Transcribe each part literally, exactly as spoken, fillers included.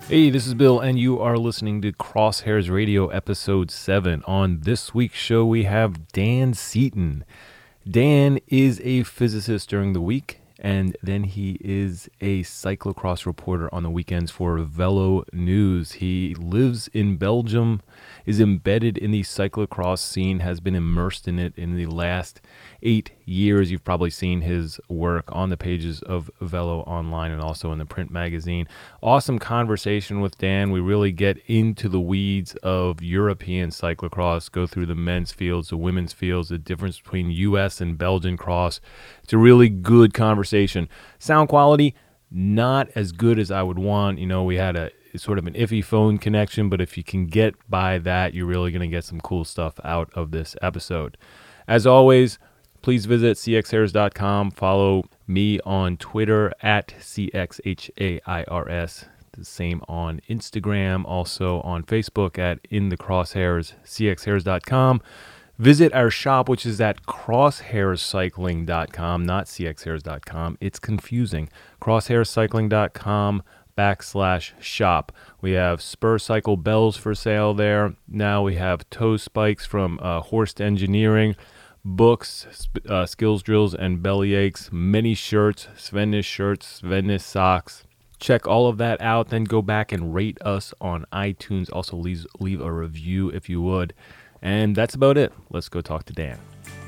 Hey, this is Bill, and you are listening to Crosshairs Radio Episode seven. On this week's show, we have Dan Seaton. Dan is a physicist during the week, and then he is a cyclocross reporter on the weekends for Velo News. He lives in Belgium, is embedded in the cyclocross scene, has been immersed in it in the last eight years. You've probably seen his work on the pages of Velo Online and also in the print magazine. Awesome conversation with Dan. We really get into the weeds of European cyclocross, go through the men's fields, the women's fields, the difference between U S and Belgian cross. It's a really good conversation. Sound quality, not as good as I would want. You know, we had a sort of an iffy phone connection, but if you can get by that, you're really going to get some cool stuff out of this episode. As always, please visit c x hairs dot com. Follow me on Twitter at C X H A I R S. The same on Instagram, also on Facebook at In the Crosshairs, c x hairs dot com. Visit our shop, which is at crosshairs cycling dot com, not c x hairs dot com. It's confusing. crosshairs cycling dot com backslash shop. We have Spur Cycle bells for sale there. Now we have toe spikes from uh, Horst Engineering, books, uh, skills drills, and belly aches, many shirts, Svennis shirts, Svennis socks. Check all of that out, then go back and rate us on iTunes. Also, leave, leave a review if you would. And that's about it. Let's go talk to Dan.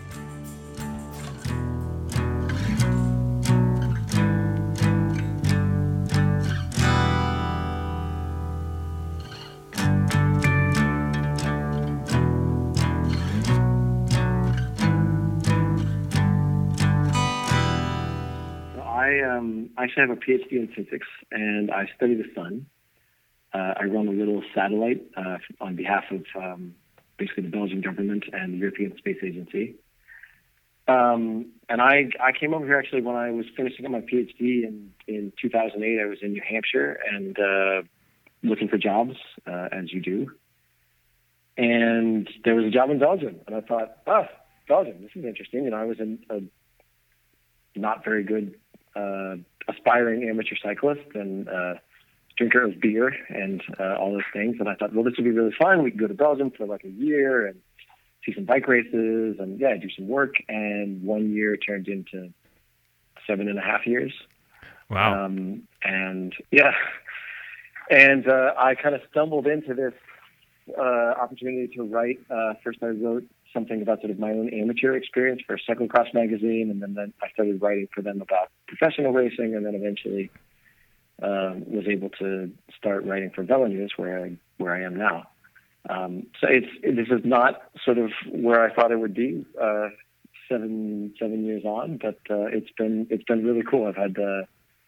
I um, actually have a P H D in physics, and I study the sun. Uh, I run a little satellite uh, on behalf of um, basically the Belgian government and the European Space Agency. Um, and I I came over here actually when I was finishing up my P H D in, in two thousand eight. I was in New Hampshire and uh, looking for jobs, uh, as you do. And there was a job in Belgium, and I thought, oh, Belgium, this is interesting. You know, I was in a not very good uh, aspiring amateur cyclist and uh, drinker of beer and uh, all those things. And I thought, well, this would be really fun. We could go to Belgium for like a year and see some bike races and, yeah, do some work. And one year turned into seven and a half years. Wow. Um, and, yeah. And uh, I kind of stumbled into this uh, opportunity to write. Uh, first, I wrote something about sort of my own amateur experience for a cyclocross magazine, and then, then I started writing for them about professional racing, and then eventually um, was able to start writing for Velo News, where I where I am now. Um, so it's this is not sort of where I thought it would be uh, seven seven years on, but uh, it's been it's been really cool. I've had uh,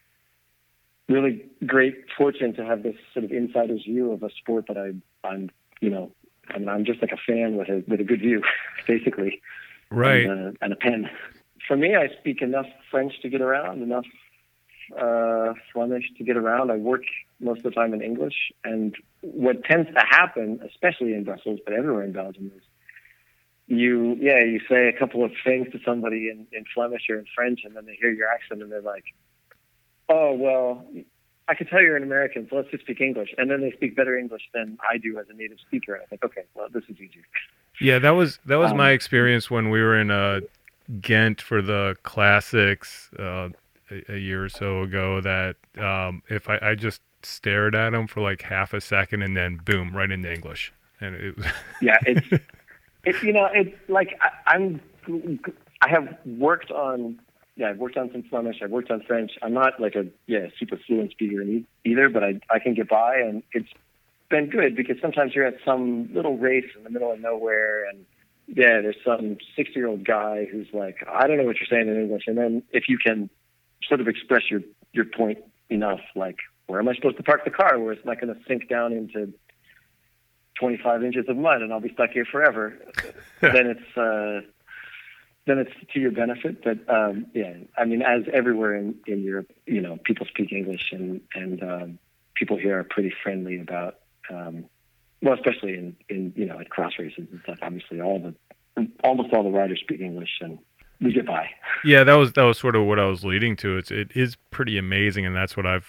really great fortune to have this sort of insider's view of a sport that I I'm you know. I mean, I'm just like a fan with a with a good view, basically. Right. And, uh, and a pen. For me, I speak enough French to get around, enough uh, Flemish to get around. I work most of the time in English. And what tends to happen, especially in Brussels, but everywhere in Belgium, is you, yeah, you say a couple of things to somebody in, in Flemish or in French, and then they hear your accent, and they're like, oh, well, I could tell you're an American, so let's just speak English. And then they speak better English than I do as a native speaker. And I think, okay, well, this is easier. Yeah, that was that was um, my experience when we were in uh, Ghent for the classics uh, a, a year or so ago. That um, if I, I just stared at them for like half a second and then boom, right into English, and it was yeah, it's it's you know it's like I, I'm I have worked on. Yeah, I've worked on some Flemish. I've worked on French. I'm not like a yeah super fluent speaker in either, but I I can get by, and it's been good because sometimes you're at some little race in the middle of nowhere, and yeah, there's some sixty-year-old guy who's like, I don't know what you're saying in English, and then if you can sort of express your your point enough, like where am I supposed to park the car, where it's not going to sink down into twenty-five inches of mud and I'll be stuck here forever, then it's. Uh, then it's to your benefit. But um, yeah, I mean, as everywhere in, in Europe, you know, people speak English, and and um, people here are pretty friendly about, um, well, especially in, in you know at cross races and stuff. Obviously, all the almost all the riders speak English, and we get by. Yeah, that was that was sort of what I was leading to. It's it is pretty amazing, and that's what I've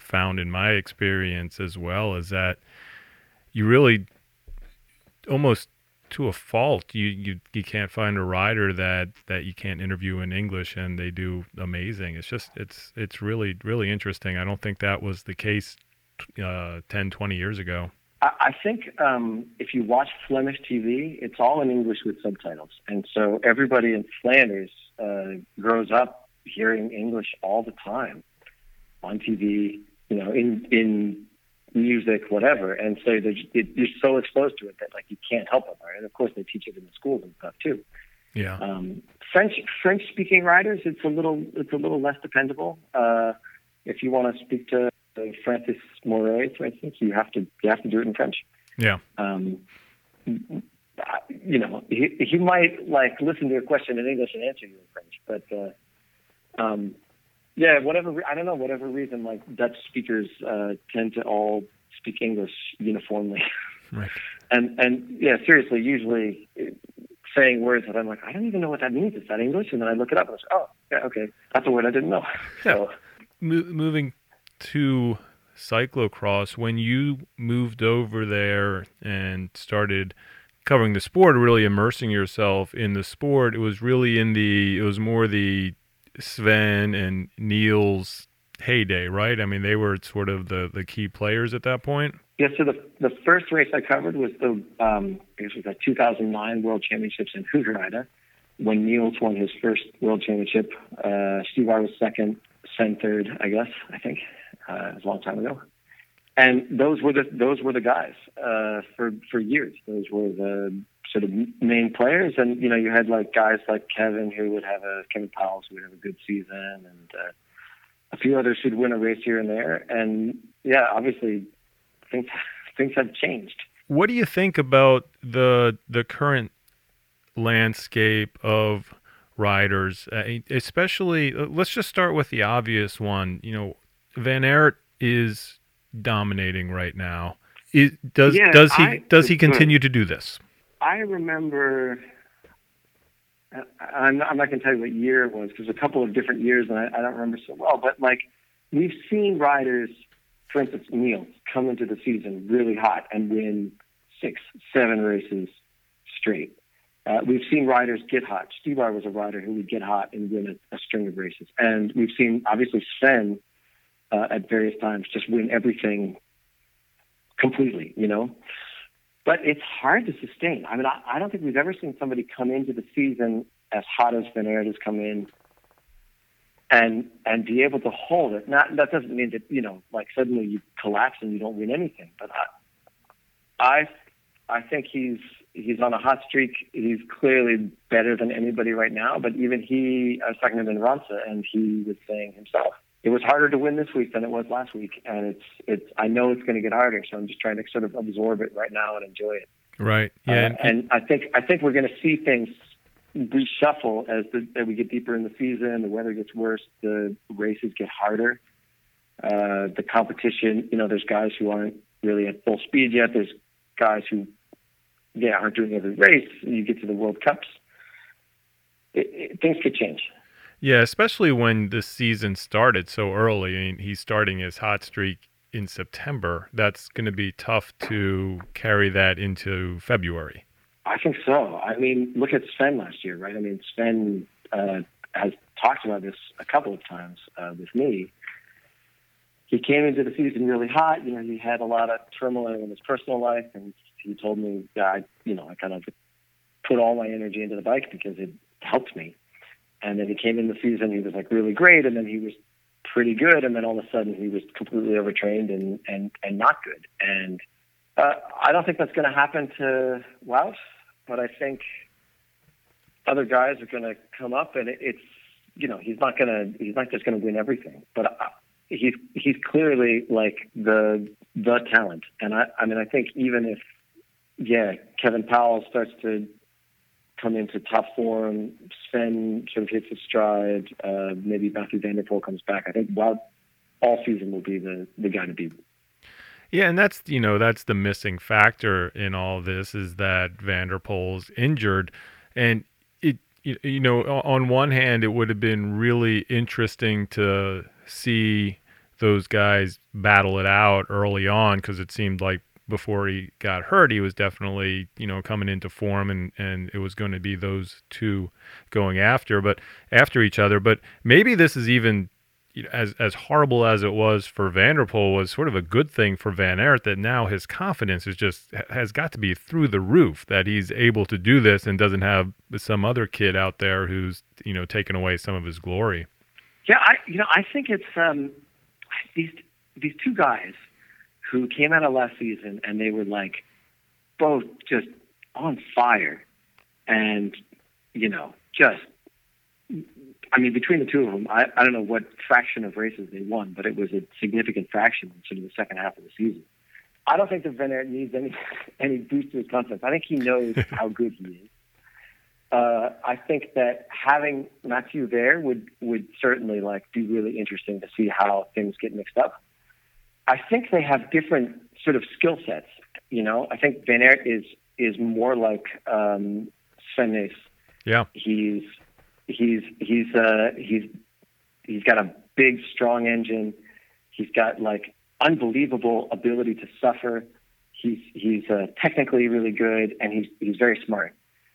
found in my experience as well is that you really almost to a fault, you, you you can't find a rider that, that you can't interview in English, and they do amazing. It's just it's it's really really interesting. I don't think that was the case uh, ten, twenty years ago. I, I think um, if you watch Flemish T V, it's all in English with subtitles, and so everybody in Flanders uh, grows up hearing English all the time on T V, you know, in in music, whatever, and so it, you're so exposed to it that like you can't help it, right? And of course, they teach it in the schools and stuff too. Yeah. Um, French French speaking riders, it's a little it's a little less dependable. Uh, if you want to speak to uh, Francis Moret, for instance, you have to you have to do it in French. Yeah. Um, you know, he he might like listen to a question in English and answer you in French, but uh, um, yeah, whatever I don't know, whatever reason, like Dutch speakers uh, tend to all speak English uniformly. Right. And and yeah, seriously, usually saying words that I'm like, I don't even know what that means. Is that English? And then I look it up and I say, oh, yeah, okay, that's a word I didn't know. Yeah. So, Mo- moving to cyclocross, when you moved over there and started covering the sport, really immersing yourself in the sport, it was really in the, it was more the Sven and Niels heyday, right? I mean, they were sort of the, the key players at that point. Yeah, so the the first race I covered was the um, I guess it was the two thousand nine World Championships in Hoogrijden, when Niels won his first World Championship. Uh, Stivar was second, Sven third, I guess. I think uh, it was a long time ago. And those were the those were the guys uh, for for years. Those were the sort of main players, and you know you had like guys like Kevin who would have a Kevin Powell who would have a good season, and uh, a few others who'd win a race here and there. And yeah, obviously. Things, things have changed. What do you think about the the current landscape of riders, uh, especially? Uh, let's just start with the obvious one. You know, Van Aert is dominating right now. Is, does yeah, does he I, does he continue to do this? I remember. I'm not, I'm not going to tell you what year it was because a couple of different years, and I, I don't remember so well. But like we've seen riders. For instance, Niels come into the season really hot and win six, seven races straight. Uh, we've seen riders get hot. Stivar was a rider who would get hot and win a, a string of races. And we've seen, obviously, Sven uh, at various times just win everything completely, you know. But it's hard to sustain. I mean, I, I don't think we've ever seen somebody come into the season as hot as Van Aert has come in and and be able to hold it. Not that doesn't mean that, you know, like suddenly you collapse and you don't win anything. But I I, I think he's he's on a hot streak. He's clearly better than anybody right now. But even he, I was talking to him in Ronsa, and he was saying himself, it was harder to win this week than it was last week. And it's it's I know it's going to get harder. So I'm just trying to sort of absorb it right now and enjoy it. Right. Yeah. Uh, and I think I think we're going to see things reshuffle as, the, as we get deeper in the season. The weather gets worse. The races get harder. Uh, the competition, you know, there's guys who aren't really at full speed yet. There's guys who, yeah, aren't doing every race. You get to the World Cups, it, it, things could change. Yeah, especially when the season started so early. I mean, he's starting his hot streak in September. That's going to be tough to carry that into February. I think so. I mean, look at Sven last year, right? I mean, Sven uh, has talked about this a couple of times uh, with me. He came into the season really hot. You know, he had a lot of turmoil in his personal life, and he told me that I, you know, I kind of put all my energy into the bike because it helped me. And then he came in the season, he was like really great, and then he was pretty good, and then all of a sudden he was completely overtrained and and and not good. And uh, I don't think that's going to happen to Wout, but I think other guys are going to come up, and it, it's you know he's not going to he's not just going to win everything, but I, he's he's clearly like the the talent. And I I mean I think even if yeah Kevin Powell starts to come into top form, Sven sort of hits his stride, uh, maybe Matthew Van Der Poel comes back, I think Wout all season will be the, the guy to beat. Yeah, and that's, you know, that's the missing factor in all this is that Van Der Poel's injured. And, it you know, on one hand, it would have been really interesting to see those guys battle it out early on, because it seemed like before he got hurt, he was definitely, you know, coming into form, and, and it was going to be those two going after, but after each other. But maybe this is even, you know, as as horrible as it was for Van der Poel, was sort of a good thing for Van Aert, that now his confidence is just has got to be through the roof, that he's able to do this and doesn't have some other kid out there who's, you know, taken away some of his glory. Yeah, I you know I think it's um, these these two guys who came out of last season and they were like both just on fire, and you know just I mean between the two of them, I, I don't know what fraction of races they won, but it was a significant fraction in sort of the second half of the season. I don't think that Van Aert needs any any boost to his confidence. I think he knows how good he is. Uh, I think that having Mathieu there would would certainly like be really interesting to see how things get mixed up. I think they have different sort of skill sets. You know, I think Van Aert is is more like um, Sven Nys. Yeah, he's he's he's uh, he's he's got a big, strong engine. He's got like unbelievable ability to suffer. He's he's uh, technically really good, and he's he's very smart.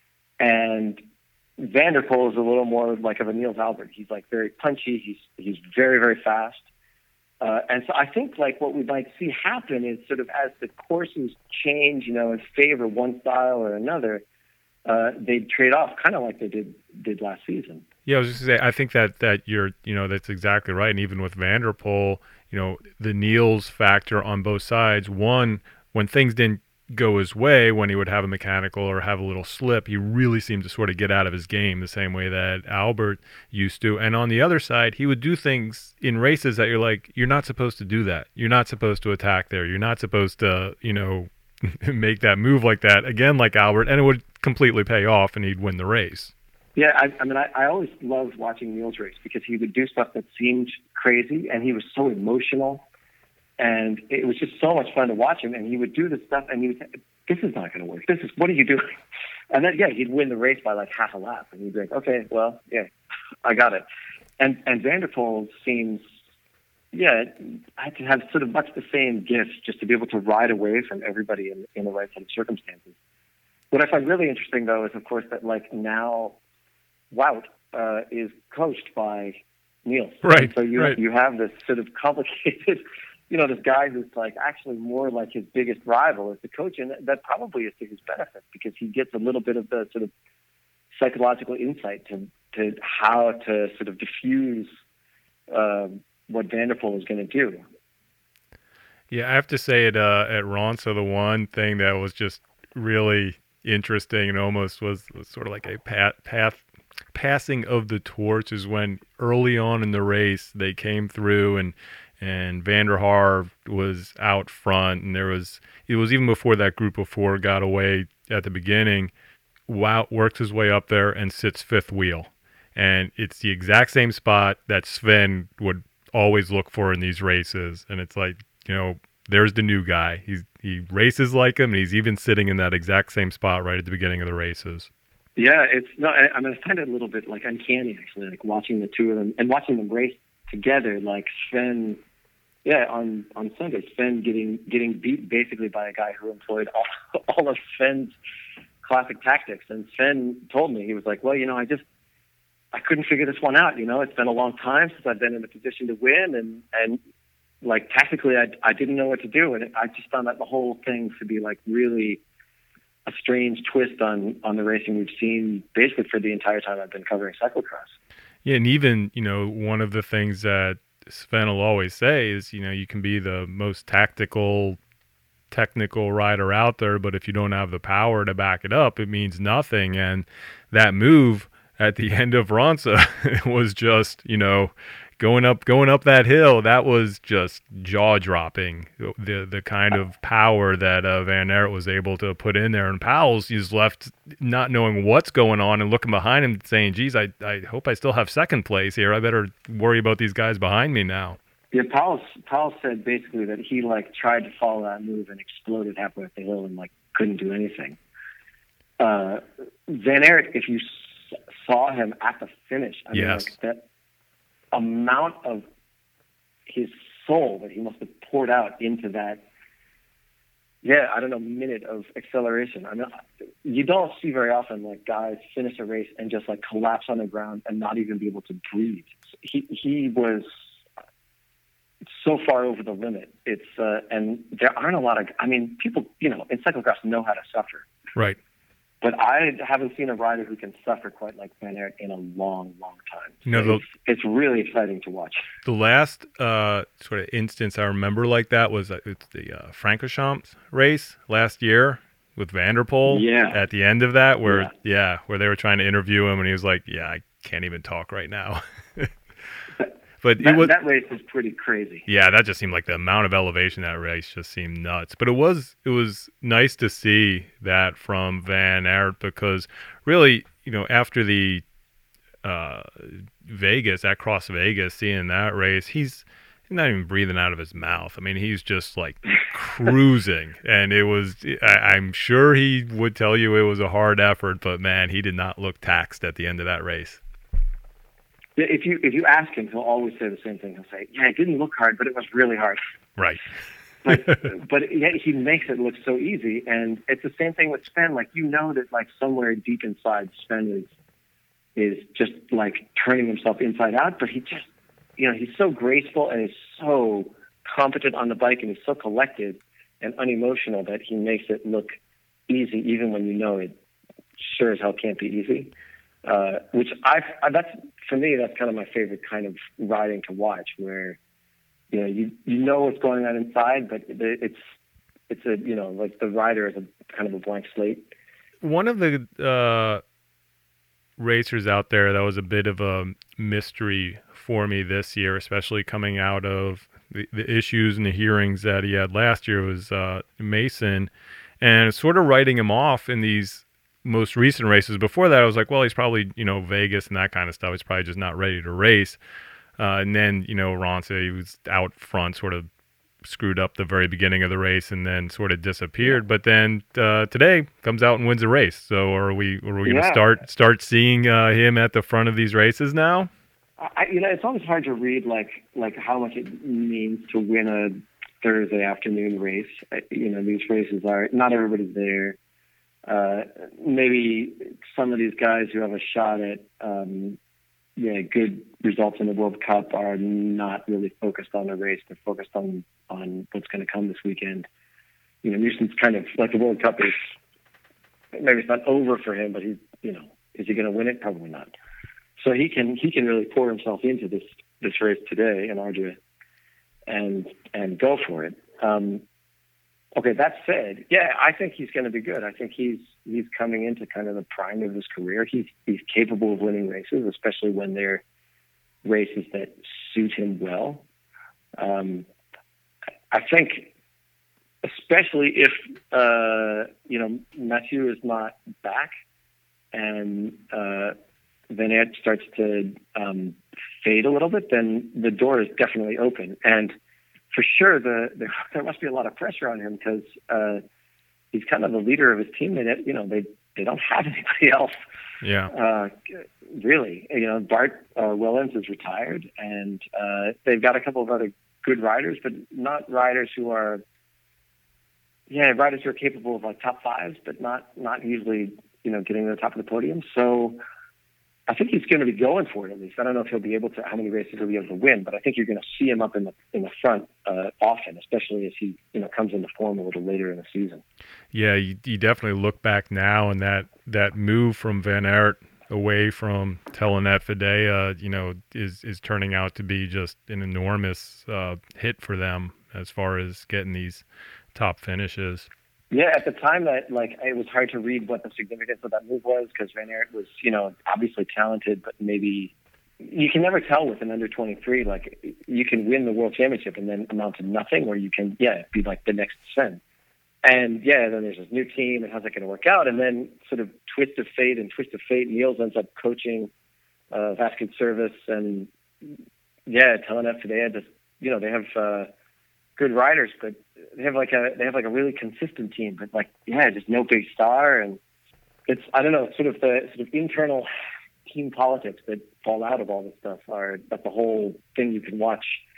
And Van der Poel is a little more like of a Niels Albert. He's like very punchy. He's he's very very fast. Uh, and so I think like what we might see happen is sort of as the courses change, you know, in favor one style or another, uh, they trade off kind of like they did did last season. Yeah, I was just going to say, I think that, that you're, you know, that's exactly right. And even with Van der Poel, you know, the Niels factor on both sides, one, when things didn't go his way, when he would have a mechanical or have a little slip, he really seemed to sort of get out of his game the same way that Albert used to. And on the other side, he would do things in races that you're like, you're not supposed to do that. You're not supposed to attack there. You're not supposed to, you know, make that move like that, again, like Albert, and it would completely pay off and he'd win the race. Yeah, I, I mean, I, I always loved watching Niels race because he would do stuff that seemed crazy, and he was so emotional. And it was just so much fun to watch him. And he would do this stuff, and he would say, this is not going to work. This is, what are you doing? And then, yeah, he'd win the race by like half a lap. And he'd be like, okay, well, yeah, I got it. And and Van der Poel seems, yeah, I to have sort of much the same gifts, just to be able to ride away from everybody in, in the right set of circumstances. What I find really interesting, though, is, of course, that like now Wout uh, is coached by Niels. Right. And so you right. you have this sort of complicated, you know, this guy who's like actually more like his biggest rival as the coach, and that probably is to his benefit because he gets a little bit of the sort of psychological insight to to how to sort of diffuse uh, what Van der Poel is going to do. Yeah, I have to say it uh, at Ronso, the one thing that was just really interesting and almost was, was sort of like a path, path passing of the torch is when early on in the race they came through and and Van der Haar was out front, and there was it was even before that group of four got away at the beginning. Wout works his way up there and sits fifth wheel, and it's the exact same spot that Sven would always look for in these races. And it's like, you know, there's the new guy. He's he races like him, and he's even sitting in that exact same spot right at the beginning of the races. Yeah, it's no. I, I mean, I find it a little bit like uncanny actually, like watching the two of them and watching them race together. Like Sven, yeah, on on Sunday, Sven getting getting beat basically by a guy who employed all all of Sven's classic tactics. And Sven told me, he was like, well, you know, I just I couldn't figure this one out. You know, it's been a long time since I've been in a position to win, and and like tactically, I I didn't know what to do, and I just found that the whole thing to be like really a strange twist on, on the racing we've seen basically for the entire time I've been covering cyclocross. Yeah, and even, you know, one of the things that Sven will always say is, you know, you can be the most tactical, technical rider out there, but if you don't have the power to back it up, it means nothing. And that move at the end of Ronsa was just, you know, going up going up that hill, that was just jaw-dropping, the the kind of power that uh, Van Aert was able to put in there. And Powell's is left not knowing what's going on and looking behind him saying, geez, I, I hope I still have second place here. I better worry about these guys behind me now. Yeah, Powell, Powell said basically that he like tried to follow that move and exploded halfway up the hill and like couldn't do anything. Uh, Van Aert, if you s- saw him at the finish, I yes. mean, like that amount of his soul that he must have poured out into that. Yeah, I don't know, minute of acceleration. I mean, you don't see very often like guys finish a race and just like collapse on the ground and not even be able to breathe. He he was so far over the limit. It's uh, and there aren't a lot of. I mean, people, you know, in cyclocross know how to suffer. Right. But I haven't seen a rider who can suffer quite like Van Aert in a long, long time. So no, the, it's, it's really exciting to watch. The last uh, sort of instance I remember like that was uh, it's the uh, Francorchamps race last year with Van der Poel. Yeah. At the end of that, where yeah. yeah, where they were trying to interview him, and he was like, "Yeah, I can't even talk right now." But that, it was, that race was pretty crazy. Yeah, that just seemed like the amount of elevation that race just seemed nuts. But it was it was nice to see that from Van Aert because really, you know, after the uh, Vegas, at Cross Vegas, seeing that race, he's not even breathing out of his mouth. I mean, he's just like cruising. And it was, I, I'm sure he would tell you it was a hard effort, but man, he did not look taxed at the end of that race. If you if you ask him, he'll always say the same thing. He'll say, "Yeah, it didn't look hard, but it was really hard." Right. but but yet he makes it look so easy, and it's the same thing with Sven. Like you know that like somewhere deep inside, Sven is is just like turning himself inside out. But he just, you know, he's so graceful and he's so competent on the bike, and he's so collected and unemotional that he makes it look easy, even when you know it sure as hell can't be easy. Uh, which I, I that's for me that's kind of my favorite kind of riding to watch, where you know you you know what's going on inside, but it's it's a you know like the rider is a kind of a blank slate. One of the uh, racers out there that was a bit of a mystery for me this year, especially coming out of the, the issues and the hearings that he had last year, was uh, Mason, and sort of writing him off in these most recent races. Before that, I was like, well, he's probably, you know, Vegas and that kind of stuff. He's probably just not ready to race. Uh, and then, you know, Ron said he was out front, sort of screwed up the very beginning of the race and then sort of disappeared. But then uh, today comes out and wins a race. So are we are we going to yeah. start start seeing uh, him at the front of these races now? I, you know, it's always hard to read like like how much it means to win a Thursday afternoon race. You know, these races are not everybody's there. Uh, maybe some of these guys who have a shot at um, yeah, good results in the World Cup are not really focused on the race. They're focused on, on what's going to come this weekend. You know, Newson's kind of like the World Cup is, maybe it's not over for him, but he's, you know, is he going to win it? Probably not. So he can he can really pour himself into this this race today in Ardua and and go for it. Um, Okay, that said, yeah, I think he's going to be good. I think he's he's coming into kind of the prime of his career. He's he's capable of winning races, especially when they're races that suit him well. Um, I think, especially if uh, you know Mathieu is not back and uh, Van Aert starts to um, fade a little bit, then the door is definitely open. And for sure, the, the there must be a lot of pressure on him because uh, he's kind of the leader of his team. They, you know, they they don't have anybody else. Yeah. Uh, really, you know, Bart uh, Willems is retired, and uh, they've got a couple of other good riders, but not riders who are, yeah, riders who are capable of like top fives, but not not usually, you know, getting to the top of the podium. So I think he's going to be going for it at least. I don't know if he'll be able to, how many races he'll be able to win, but I think you're going to see him up in the in the front uh, often, especially as he, you know, comes into form a little later in the season. Yeah, you, you definitely look back now, and that that move from Van Aert away from Telenet Fidea, you know, is is turning out to be just an enormous uh, hit for them as far as getting these top finishes. Yeah, at the time that like it was hard to read what the significance of that move was because Van Aert was, you know, obviously talented, but maybe you can never tell with an under twenty-three. Like you can win the world championship and then amount to nothing, or you can, yeah, be like the next Sven. And yeah, then there's this new team, and how's that going to work out? And then sort of twist of fate and twist of fate, Niels ends up coaching uh, Vasquez Service, and yeah, Telenet Fidea just, you know, they have uh, good riders, but they have like a they have like a really consistent team, but like yeah, just no big star, and it's I don't know, sort of the sort of internal team politics that fall out of all this stuff are that the whole thing you can watch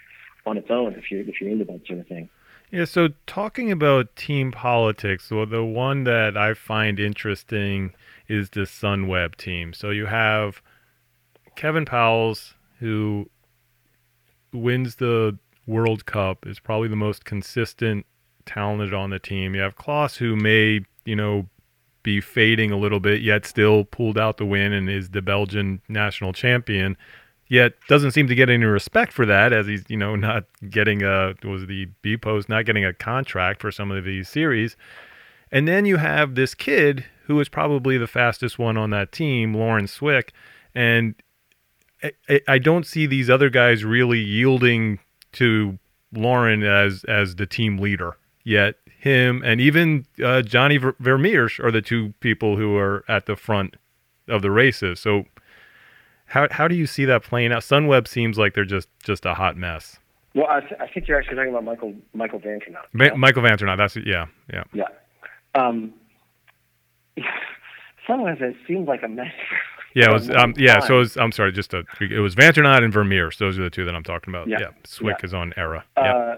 on its own if you're if you're into that sort of thing. Yeah, so talking about team politics, well, the one that I find interesting is the Sunweb team. So you have Kevin Powles, who wins the World Cup, is probably the most consistent, talented on the team. You have Klaas, who may, you know, be fading a little bit, yet still pulled out the win and is the Belgian national champion. Yet doesn't seem to get any respect for that, as he's, you know, not getting a, was the B-Post, not getting a contract for some of these series. And then you have this kid who is probably the fastest one on that team, Lauren Swick, and I, I don't see these other guys really yielding to Lauren as as the team leader. Yet him and even uh, Johnny Ver- Vermeersch are the two people who are at the front of the races. So How how do you see that playing out? Sunweb seems like they're just, just a hot mess. Well, I, th- I think you're actually talking about Michael Michael Vanternaut. Va- Michael Vanternaut. That's yeah, yeah, yeah. Um, Sunweb has seemed like a mess. Yeah, it was. Um, yeah, so it was, I'm sorry. Just a, it was Vanternaut and Vermeersch. Those are the two that I'm talking about. Yeah, yeah. Swick yeah. is on Era. Uh, yeah.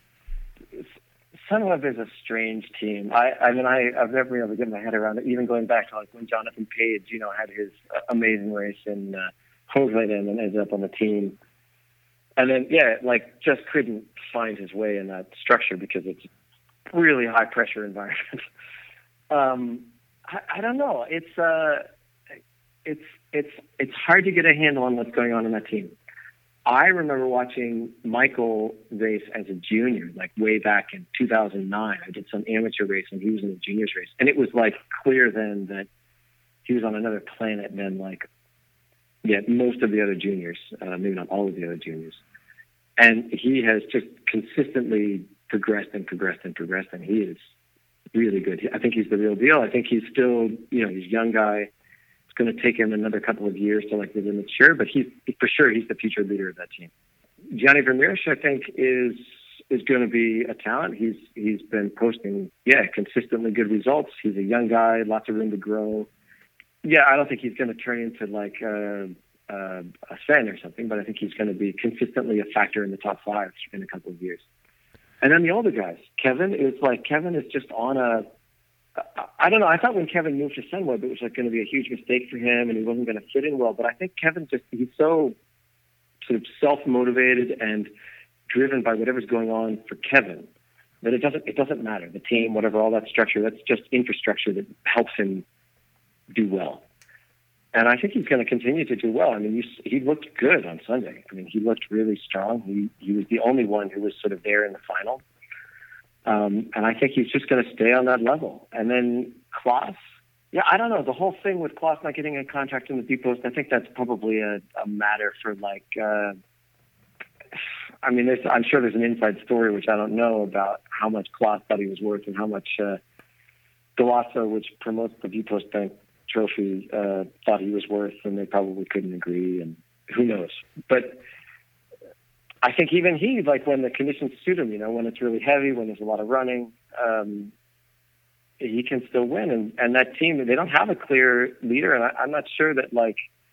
Sunweb is a strange team. I, I mean, I, I've never been able to get my head around it, even going back to like when Jonathan Page, you know, had his uh, amazing race in uh, Hoogland and ended up on the team. And then, yeah, like just couldn't find his way in that structure because it's a really high pressure environment. um, I, I don't know. It's, uh, it's, it's, it's hard to get a handle on what's going on in that team. I remember watching Michael race as a junior, like way back in two thousand nine. I did some amateur race and he was in the juniors race. And it was like clear then that he was on another planet than like, yeah, most of the other juniors, uh, maybe not all of the other juniors. And he has just consistently progressed and progressed and progressed. And he is really good. I think he's the real deal. I think he's still, you know, he's a young guy. Going to take him another couple of years to like really mature, but he's for sure he's the future leader of that team. Johnny Vermeersch, I think, is is going to be a talent. He's he's been posting yeah consistently good results. He's a young guy, lots of room to grow. Yeah, I don't think he's going to turn into like a, a, a Sven or something, but I think he's going to be consistently a factor in the top five in a couple of years. And then the older guys, Kevin is like Kevin is just on a. I don't know. I thought when Kevin moved to Sunweb, it was like going to be a huge mistake for him, and he wasn't going to fit in well. But I think Kevin just—he's so sort of self-motivated and driven by whatever's going on for Kevin that it doesn't—it doesn't matter. The team, whatever, all that structure—that's just infrastructure that helps him do well. And I think he's going to continue to do well. I mean, you, he looked good on Sunday. I mean, he looked really strong. He he was the only one who was sort of there in the final. Um, and I think he's just going to stay on that level. And then Klaas, yeah, I don't know. The whole thing with Klaas not getting a contract in the B-Post, I think that's probably a, a matter for like, uh, I mean, there's, I'm sure there's an inside story, which I don't know, about how much Klaas thought he was worth and how much uh, Golasso, which promotes the B-Post Bank Trophy, uh, thought he was worth, and they probably couldn't agree, and who knows. But I think even he, like when the conditions suit him, you know, when it's really heavy, when there's a lot of running, um, he can still win. And, and that team, they don't have a clear leader. And I, I'm not sure that like,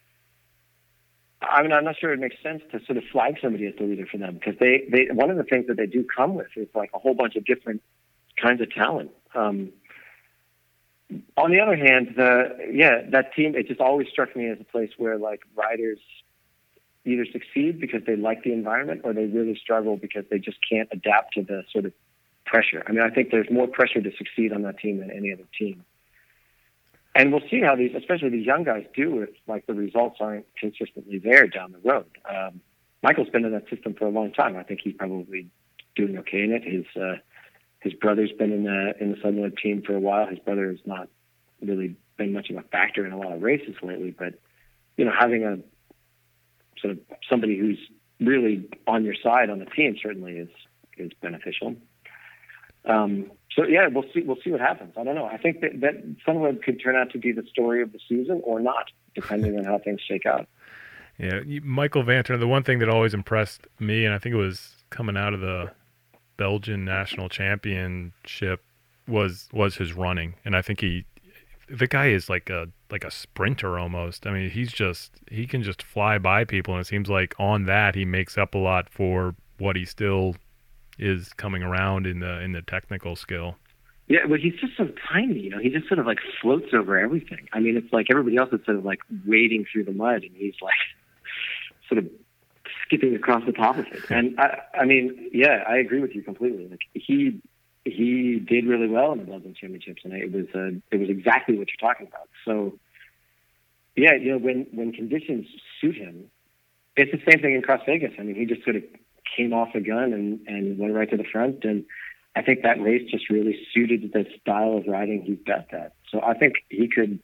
I mean, I'm not sure it makes sense to sort of flag somebody as the leader for them because they, they, one of the things that they do come with is like a whole bunch of different kinds of talent. Um, on the other hand, the, yeah, that team, it just always struck me as a place where like riders either succeed because they like the environment or they really struggle because they just can't adapt to the sort of pressure. I mean, I think there's more pressure to succeed on that team than any other team. And we'll see how these, especially these young guys, do if like the results aren't consistently there down the road. Um, Michael's been in that system for a long time. I think he's probably doing okay in it. His uh, his brother's been in the in the Sunweb team for a while. His brother has not really been much of a factor in a lot of races lately, but you know, having a sort of somebody who's really on your side on the team certainly is is beneficial. Um, so yeah, we'll see. We'll see what happens. I don't know. I think that, that Sunweb could turn out to be the story of the season or not, depending on how things shake out. Yeah, Michael Vanternaut. The one thing that always impressed me, and I think it was coming out of the Belgian national championship, was was his running, and I think he. The guy is like a like a sprinter almost. I mean, he's just he can just fly by people, and it seems like on that he makes up a lot for what he still is coming around in the in the technical skill. Yeah, but he's just so tiny, you know. He just sort of like floats over everything. I mean, it's like everybody else is sort of like wading through the mud, and he's like sort of skipping across the top of it. And I, I mean, yeah, I agree with you completely. Like he, he did really well in the Dublin Championships, and it was, uh, it was exactly what you're talking about. So, yeah, you know, when when conditions suit him, it's the same thing in Cross Vegas. I mean, he just sort of came off the gun and and went right to the front, and I think that race just really suited the style of riding he's best at. So I think he could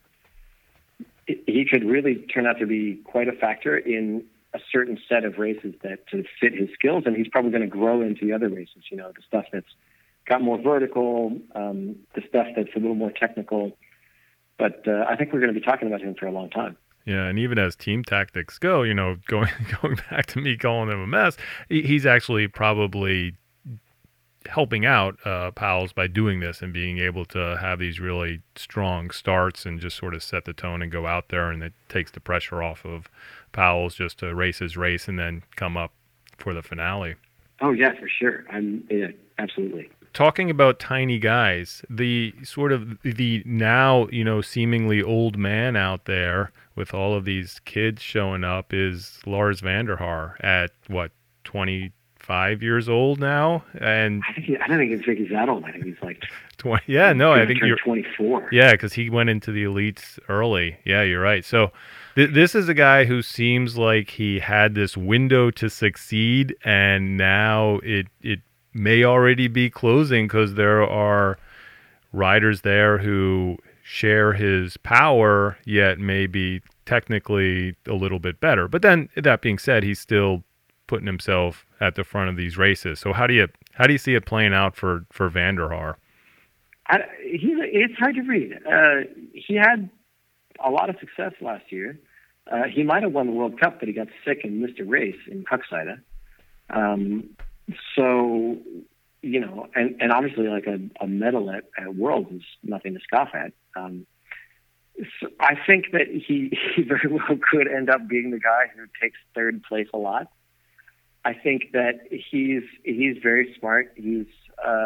he could really turn out to be quite a factor in a certain set of races that to fit his skills, and he's probably going to grow into the other races. You know, the stuff that's got more vertical, um, the stuff that's a little more technical. But uh, I think we're going to be talking about him for a long time. Yeah, and even as team tactics go, you know, going going back to me calling him a mess, he, he's actually probably helping out uh, Powell's by doing this and being able to have these really strong starts and just sort of set the tone and go out there, and it takes the pressure off of Powell's just to race his race and then come up for the finale. Oh yeah, for sure. I'm yeah, absolutely. Talking about tiny guys, the sort of the now, you know, seemingly old man out there with all of these kids showing up is Lars van der Haar at what, twenty-five years old now? And I think he, I don't think he's that old. I think he's like twenty. Yeah, no, I think you're twenty-four. Yeah, because he went into the elites early. Yeah, you're right. So th- this is a guy who seems like he had this window to succeed, and now it it may already be closing because there are riders there who share his power, yet maybe technically a little bit better. But then that being said, he's still putting himself at the front of these races. So how do you how do you see it playing out for for van der Haar? I, he, it's hard to read. Uh, he had a lot of success last year. Uh, he might have won the World Cup, but he got sick and missed a race in Puckside. Um, so, you know, and, and obviously like a, a medal at, at Worlds is nothing to scoff at. Um, so I think that he, he very well could end up being the guy who takes third place a lot. I think that he's he's very smart. He's uh,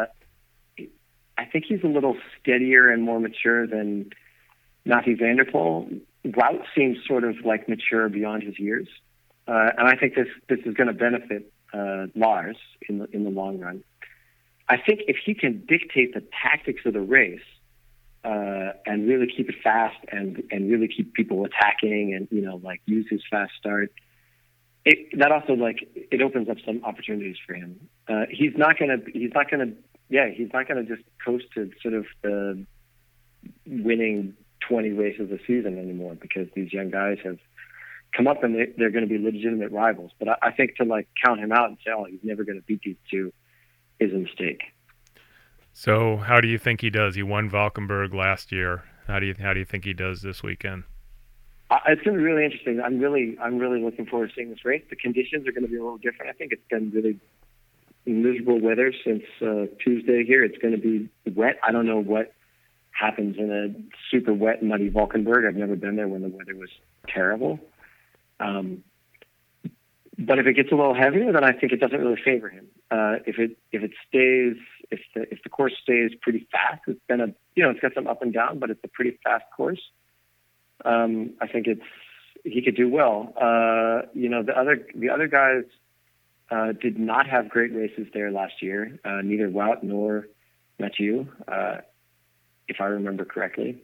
I think he's a little steadier and more mature than Mathieu van der Poel. Wout seems sort of like mature beyond his years, uh, and I think this this is going to benefit uh, Lars in the in the long run. I think if he can dictate the tactics of the race uh, and really keep it fast and and really keep people attacking and you know like use his fast start, it, that also like it opens up some opportunities for him. Uh, he's not gonna he's not gonna yeah he's not gonna just coast to sort of the winning twenty races a season anymore because these young guys have come up and they, they're going to be legitimate rivals. But I, I think to like count him out and say, oh, he's never going to beat these two is a mistake. So how do you think he does? He won Valkenburg last year. How do you how do you think he does this weekend? Uh, it's going to be really interesting. I'm really I'm really looking forward to seeing this race. The conditions are going to be a little different. I think it's been really miserable weather since uh, Tuesday here. It's going to be wet. I don't know what happens in a super wet, muddy Valkenburg. I've never been there when the weather was terrible. Um, but if it gets a little heavier, then I think it doesn't really favor him. Uh, if it if it stays if the if the course stays pretty fast, it's been a you know it's got some up and down, but it's a pretty fast course. Um, I think it's he could do well. Uh, you know the other the other guys uh, did not have great races there last year. Uh, neither Wout nor Mathieu, uh, if I remember correctly.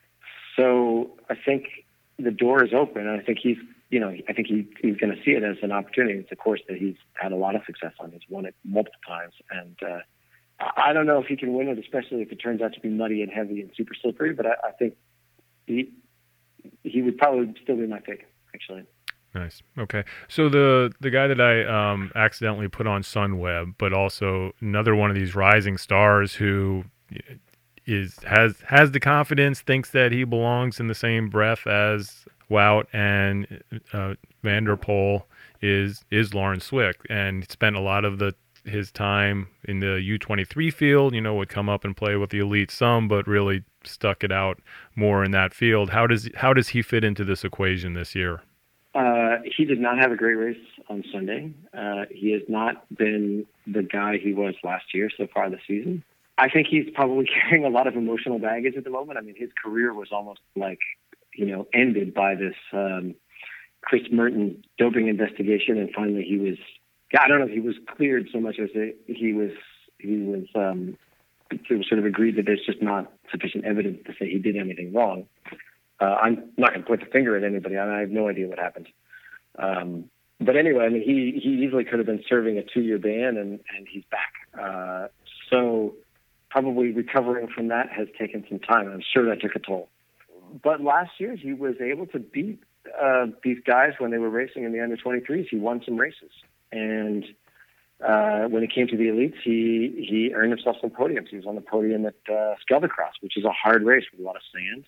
So I think the door is open, and I think he's. You know, I think he, he's going to see it as an opportunity. It's a course that he's had a lot of success on. He's won it multiple times. And uh, I don't know if he can win it, especially if it turns out to be muddy and heavy and super slippery. But I, I think he he would probably still be my pick, actually. Nice. Okay. So the the guy that I um, accidentally put on Sunweb, but also another one of these rising stars who is has has the confidence, thinks that he belongs in the same breath as Wout and uh, Van der Poel is is Laurens Swick, and spent a lot of the his time in the U twenty-three field. You know, would come up and play with the elite some, but really stuck it out more in that field. How does how does he fit into this equation this year? Uh, he did not have a great race on Sunday. Uh, he has not been the guy he was last year so far this season. I think he's probably carrying a lot of emotional baggage at the moment. I mean, his career was almost like, you know, ended by this um, Chris Merton doping investigation, and finally he was, I don't know if he was cleared so much as he was, he was, um, it was sort of agreed that there's just not sufficient evidence to say he did anything wrong. Uh, I'm not going to point the finger at anybody. I have no idea what happened. Um, but anyway, I mean, he, he easily could have been serving a two-year ban, and, and he's back. Uh, so probably recovering from that has taken some time. I'm sure that took a toll. But last year, he was able to beat uh, these guys when they were racing in the under twenty-threes. He won some races. And uh, when it came to the elites, he, he earned himself some podiums. He was on the podium at uh, Scheldecross, which is a hard race with a lot of sand.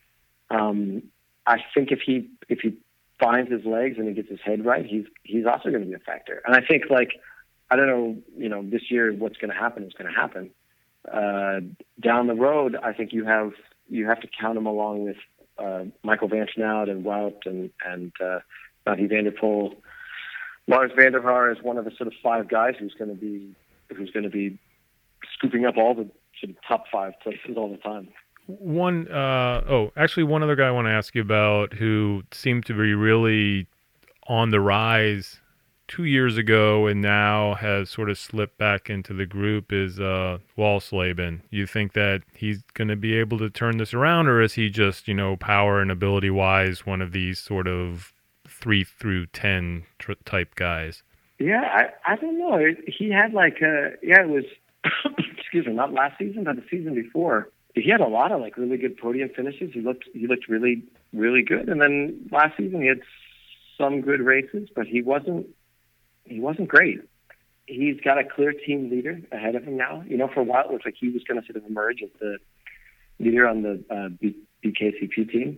Um, I think if he if he finds his legs and he gets his head right, he's he's also going to be a factor. And I think, like, I don't know, you know, this year what's going to happen is going to happen. Uh, down the road, I think you have you have to count him along with uh, Michael Van Schnaut and Wout and and uh, Mathieu van der Poel. Lars van der Haar is one of the sort of five guys who's going to be who's going to be scooping up all the sort of top five places all the time. One, uh, oh, actually, one other guy I want to ask you about who seemed to be really on the rise two years ago and now has sort of slipped back into the group is uh, Walsleben. You think that he's going to be able to turn this around, or is he just, you know, power and ability-wise one of these sort of three through ten tr- type guys? Yeah, I, I don't know. He had like, a, yeah, it was, excuse me, not last season, but the season before. He had a lot of like really good podium finishes. He looked he looked really really good. And then last season he had some good races, but he wasn't he wasn't great. He's got a clear team leader ahead of him now. You know, for a while it looked like he was going to sort of emerge as the leader on the uh, B- BKCP team.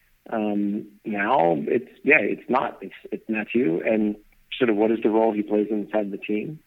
Um, now it's yeah, it's not. It's it's Mathieu, and sort of what is the role he plays inside the team.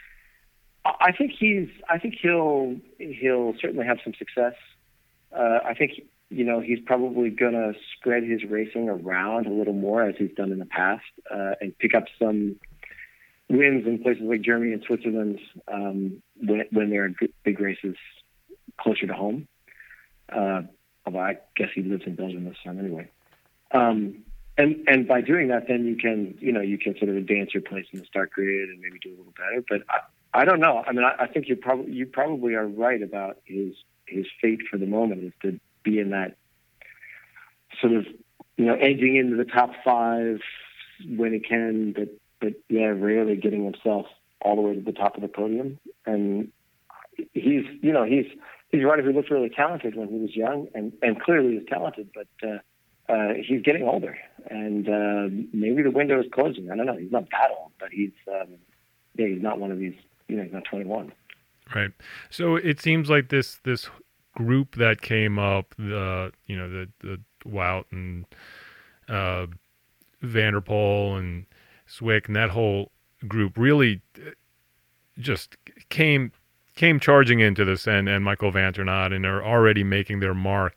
I think he's. I think he'll. He'll certainly have some success. Uh, I think you know he's probably going to spread his racing around a little more as he's done in the past, uh, and pick up some wins in places like Germany and Switzerland um, when when there are big races closer to home. Uh, although I guess he lives in Belgium this time anyway. Um, and and by doing that, then you can you know you can sort of advance your place in the start grid and maybe do a little better. But I, I don't know. I mean, I, I think you probably you probably are right about his his fate for the moment is to be in that sort of you know edging into the top five when he can, but but yeah, rarely getting himself all the way to the top of the podium. And he's you know he's he's a rider who looked really talented when he was young, and and clearly is talented, but uh, uh, he's getting older, and uh, maybe the window is closing. I don't know. He's not that old, but he's um, yeah, he's not one of these. You know, he's not twenty-one. Right. So it seems like this this group that came up, the you know the the Wout and uh, Van der Poel and Swick and that whole group really just came came charging into this, and, and Michael Van der Not, and are already making their mark.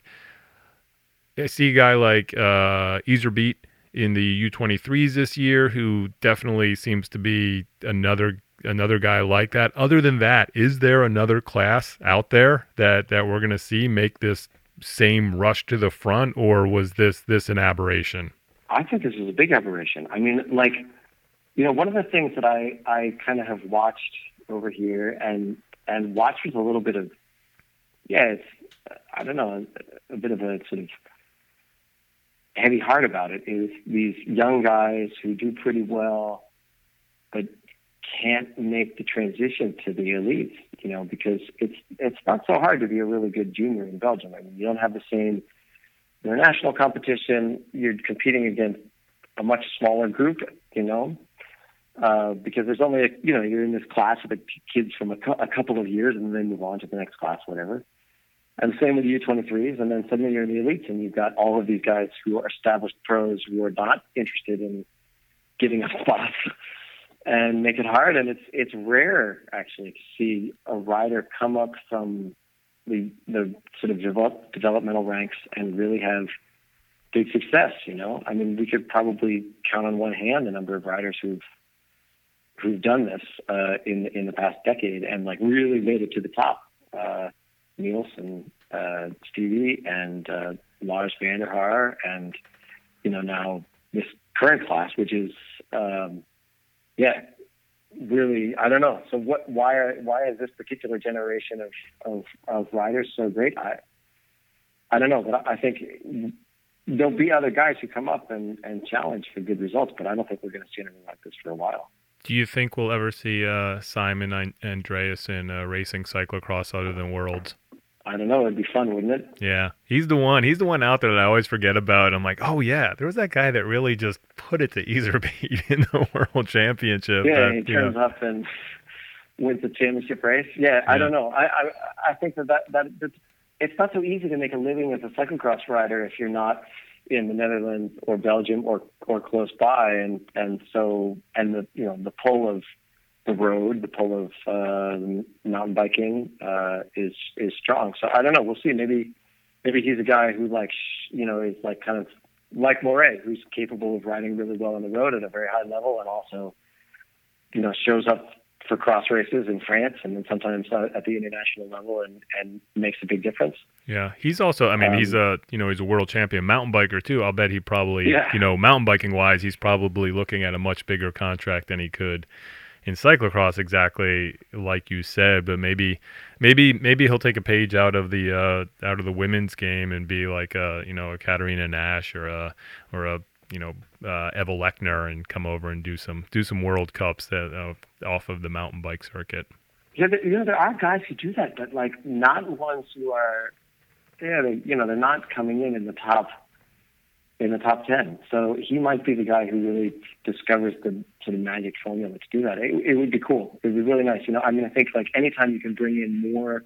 I see a guy like uh, Iserbyt in the U twenty-threes this year, who definitely seems to be another another guy like that. Other than that, is there another class out there that, that we're going to see make this same rush to the front, or was this this an aberration? I think this is a big aberration. I mean, like, you know, one of the things that I, I kind of have watched over here and and watched with a little bit of, yeah, it's, I don't know, a, a bit of a sort of heavy heart about it is these young guys who do pretty well, but can't make the transition to the elites, you know, because it's it's not so hard to be a really good junior in Belgium. I mean, you don't have the same international competition. You're competing against a much smaller group, you know, uh, because there's only, a, you know, you're in this class with kids from a, a couple of years and then move on to the next class, whatever. And the same with the U twenty-threes, and then suddenly you're in the elites, and you've got all of these guys who are established pros who are not interested in giving up spots and make it hard. And it's it's rare, actually, to see a rider come up from the the sort of develop, developmental ranks and really have big success. You know, I mean, we could probably count on one hand the number of riders who've who've done this uh, in in the past decade and like really made it to the top. Uh, Niels and uh, Stevie and uh, Lars van der Haar, and you know now this current class, which is um, yeah, really I don't know. So what? Why are why is this particular generation of of, of riders so great? I I don't know, but I think there'll be other guys who come up and, and challenge for good results, but I don't think we're going to see anything like this for a while. Do you think we'll ever see uh, Simon Andreasen uh, racing cyclocross other than Worlds? I don't know. It'd be fun, wouldn't it? Yeah, he's the one. He's the one out there that I always forget about. I'm like, oh yeah, there was that guy that really just put it to Iserbyt in the World Championship. Yeah, that, he turns know. up and wins the championship race. Yeah, I yeah. don't know. I, I I think that, that that that it's not so easy to make a living as a cyclocross rider if you're not in the Netherlands or Belgium or or close by, and and so and the you know the pull of the road, the pull of uh, mountain biking uh, is is strong. So I don't know. We'll see. Maybe maybe he's a guy who like you know is like kind of like Moret, who's capable of riding really well on the road at a very high level, and also you know shows up for cross races in France and then sometimes uh, at the international level and, and makes a big difference. Yeah, he's also, I mean, um, he's a, you know, he's a world champion mountain biker too. I'll bet he probably, yeah. you know, mountain biking wise, he's probably looking at a much bigger contract than he could in cyclocross, exactly like you said, but maybe, maybe, maybe he'll take a page out of the, uh, out of the women's game and be like a, you know, a Katarina Nash or a, or a, you know, uh, Eva Lechner and come over and do some do some World Cups that uh, off of the mountain bike circuit. Yeah, you know there are guys who do that, but like not ones who are, yeah, they, you know, they're not coming in in the top in the top ten. So he might be the guy who really discovers the sort of magic formula to do that. It, it would be cool. It would be really nice. You know, I mean, I think like anytime you can bring in more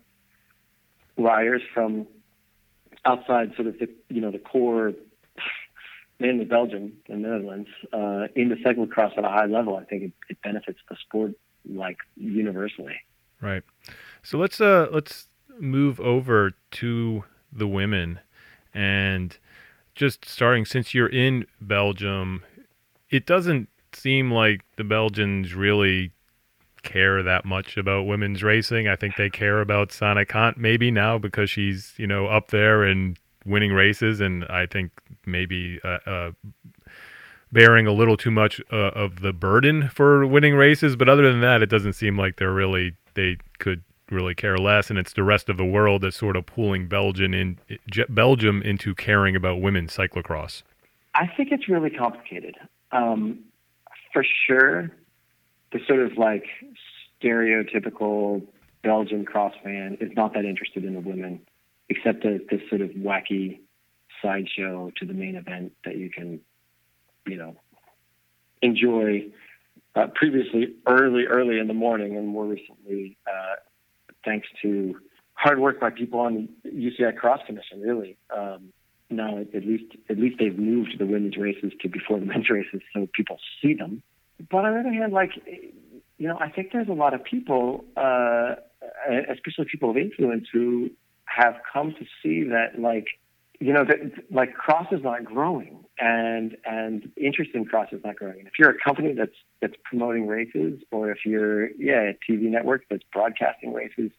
riders from outside sort of the you know the core. Mainly Belgium and Netherlands, uh, into cyclocross at a high level, I think it, it benefits the sport like universally. Right. So let's uh let's move over to the women, and just starting since you're in Belgium, it doesn't seem like the Belgians really care that much about women's racing. I think they care about Sanne Cant maybe now because she's you know up there and winning races, and I think maybe uh, uh, bearing a little too much uh, of the burden for winning races. But other than that, it doesn't seem like they're really they could really care less. And it's the rest of the world that's sort of pulling Belgium in Belgium into caring about women's cyclocross. I think it's really complicated. Um, for sure, the sort of like stereotypical Belgian cross fan is not that interested in the women, except as this sort of wacky sideshow to the main event that you can, you know, enjoy uh, previously early, early in the morning, and more recently, uh, thanks to hard work by people on the U C I Cross Commission, really. Um, now, at least, at least they've moved the women's races to before the men's races, so people see them. But on the other hand, like, you know, I think there's a lot of people, uh, especially people of influence, who have come to see that, like, you know, that like cross is not growing, and and interest in cross is not growing. And if you're a company that's that's promoting races, or if you're yeah a T V network that's broadcasting races,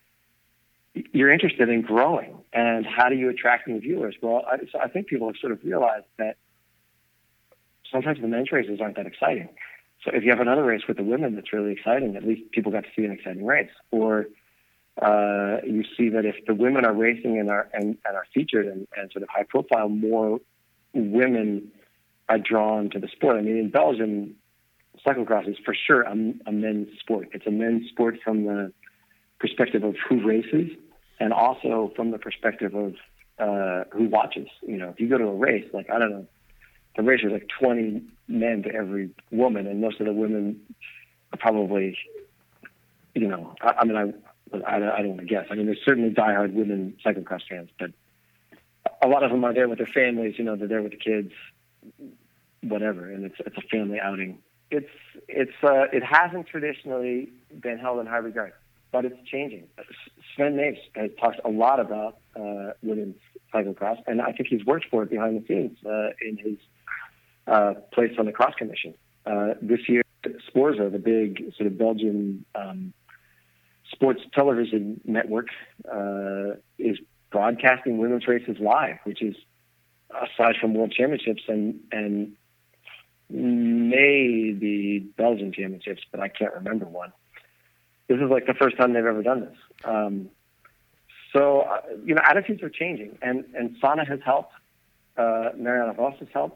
you're interested in growing. And how do you attract new viewers? Well, I, so I think people have sort of realized that sometimes the men's races aren't that exciting. So if you have another race with the women that's really exciting, at least people got to see an exciting race. Or Uh, you see that if the women are racing and are and, and are featured and, and sort of high profile, more women are drawn to the sport. I mean, in Belgium, cyclocross is for sure a, a men's sport. It's a men's sport from the perspective of who races, and also from the perspective of uh, who watches. You know, if you go to a race, like I don't know, the race is like twenty men to every woman, and most of the women are probably, you know, I, I mean, I. I, I don't want to guess. I mean, there's certainly diehard women cyclocross fans, but a lot of them are there with their families. You know, they're there with the kids, whatever, and it's it's a family outing. It's it's uh, it hasn't traditionally been held in high regard, but it's changing. Sven Nys has talked a lot about uh, women's cyclocross, and I think he's worked for it behind the scenes uh, in his uh, place on the cross commission. Uh, this year, Sporza, the big sort of Belgian um, sports television network, uh, is broadcasting women's races live, which is, aside from World Championships and and maybe Belgian Championships, but I can't remember one. This is like the first time they've ever done this. Um, so, uh, you know, attitudes are changing, and, and Sana has helped. Uh, Marianne Vos has helped.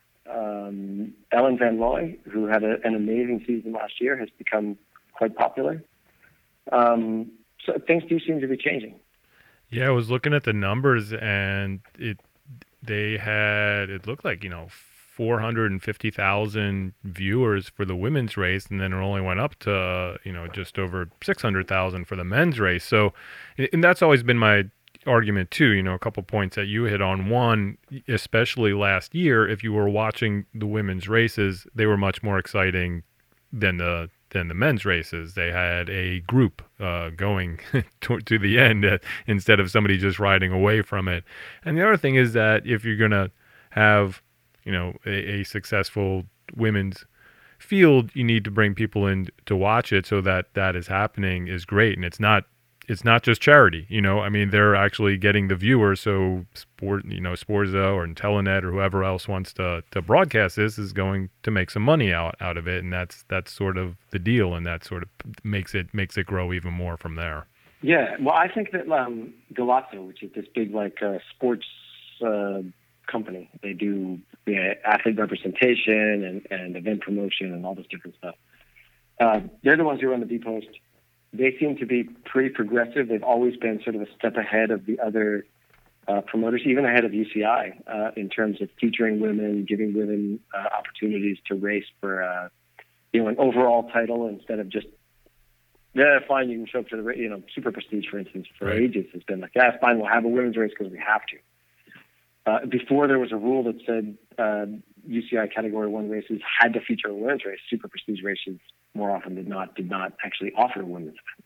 Um, Ellen Van Looy, who had a, an amazing season last year, has become quite popular. Um, so things do seem to be changing. Yeah, I was looking at the numbers, and it they had, it looked like, you know, four hundred fifty thousand viewers for the women's race, and then it only went up to, you know, just over six hundred thousand for the men's race. So, and that's always been my argument too, you know, a couple points that you hit on. One, especially last year, if you were watching the women's races, they were much more exciting than the than the men's races. They had a group uh, going to, to the end uh, instead of somebody just riding away from it. And the other thing is that if you're going to have, you know, a, a successful women's field, you need to bring people in to watch it. So that that is happening is great. And it's not it's not just charity, you know. I mean, they're actually getting the viewers. So sport, you know, Sporza or Telenet or whoever else wants to to broadcast this is going to make some money out, out of it, and that's that's sort of the deal, and that sort of makes it makes it grow even more from there. Yeah, well, I think that um, Golazo, which is this big like uh, sports uh, company, they do yeah, athlete representation and, and event promotion and all this different stuff. Uh, they're the ones who run the B-Post. They seem to be pretty progressive. They've always been sort of a step ahead of the other uh, promoters, even ahead of U C I, uh, in terms of featuring women, giving women uh, opportunities to race for, uh, you know, an overall title instead of just, yeah, fine, you can show up to the, you know, Super Prestige, for instance, for right. ages has been like, yeah, fine, we'll have a women's race because we have to. Uh, before there was a rule that said uh, U C I Category One races had to feature a women's race. Super Prestige races more often did not did not actually offer a women's event.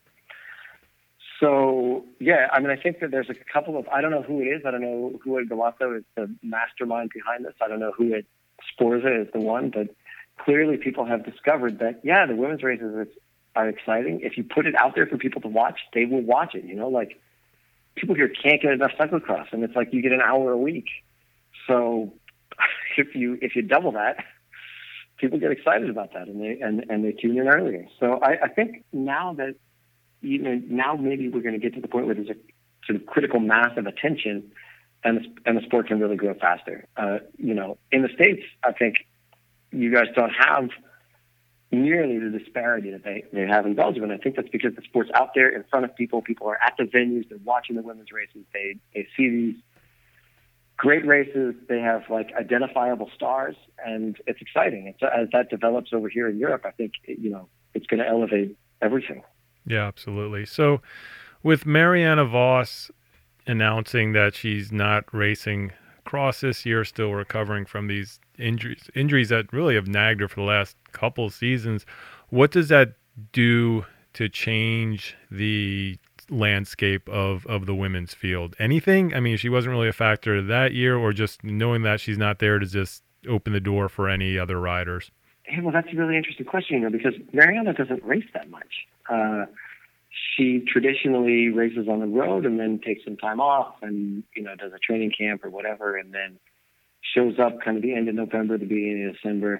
So yeah, I mean, I think that there's a couple of I don't know who it is. I don't know who at Golazo is the mastermind behind this. I don't know who at Sporza is the one, but clearly people have discovered that yeah, the women's races are exciting. If you put it out there for people to watch, they will watch it. You know, like. People here can't get enough cyclocross, and it's like you get an hour a week. So if you if you double that, people get excited about that, and they and, and they tune in earlier. So I, I think now that you know now maybe we're going to get to the point where there's a sort of critical mass of attention, and the, and the sport can really grow faster. Uh, you know, in the States, I think you guys don't have nearly the disparity that they, they have in Belgium. And I think that's because the sport's out there in front of people. People are at the venues. They're watching the women's races. They they see these great races. They have, like, identifiable stars, and it's exciting. It's, as that develops over here in Europe, I think, you know, it's going to elevate everything. Yeah, absolutely. So with Marianne Vos announcing that she's not racing cross this year, still recovering from these injuries, injuries that really have nagged her for the last couple seasons. What does that do to change the landscape of, of the women's field? Anything? I mean, she wasn't really a factor that year, or just knowing that she's not there to just open the door for any other riders? Hey, well, that's a really interesting question, you know, because Mariana doesn't race that much. Uh, she traditionally races on the road and then takes some time off and, you know, does a training camp or whatever, and then shows up kind of the end of November, the beginning of December.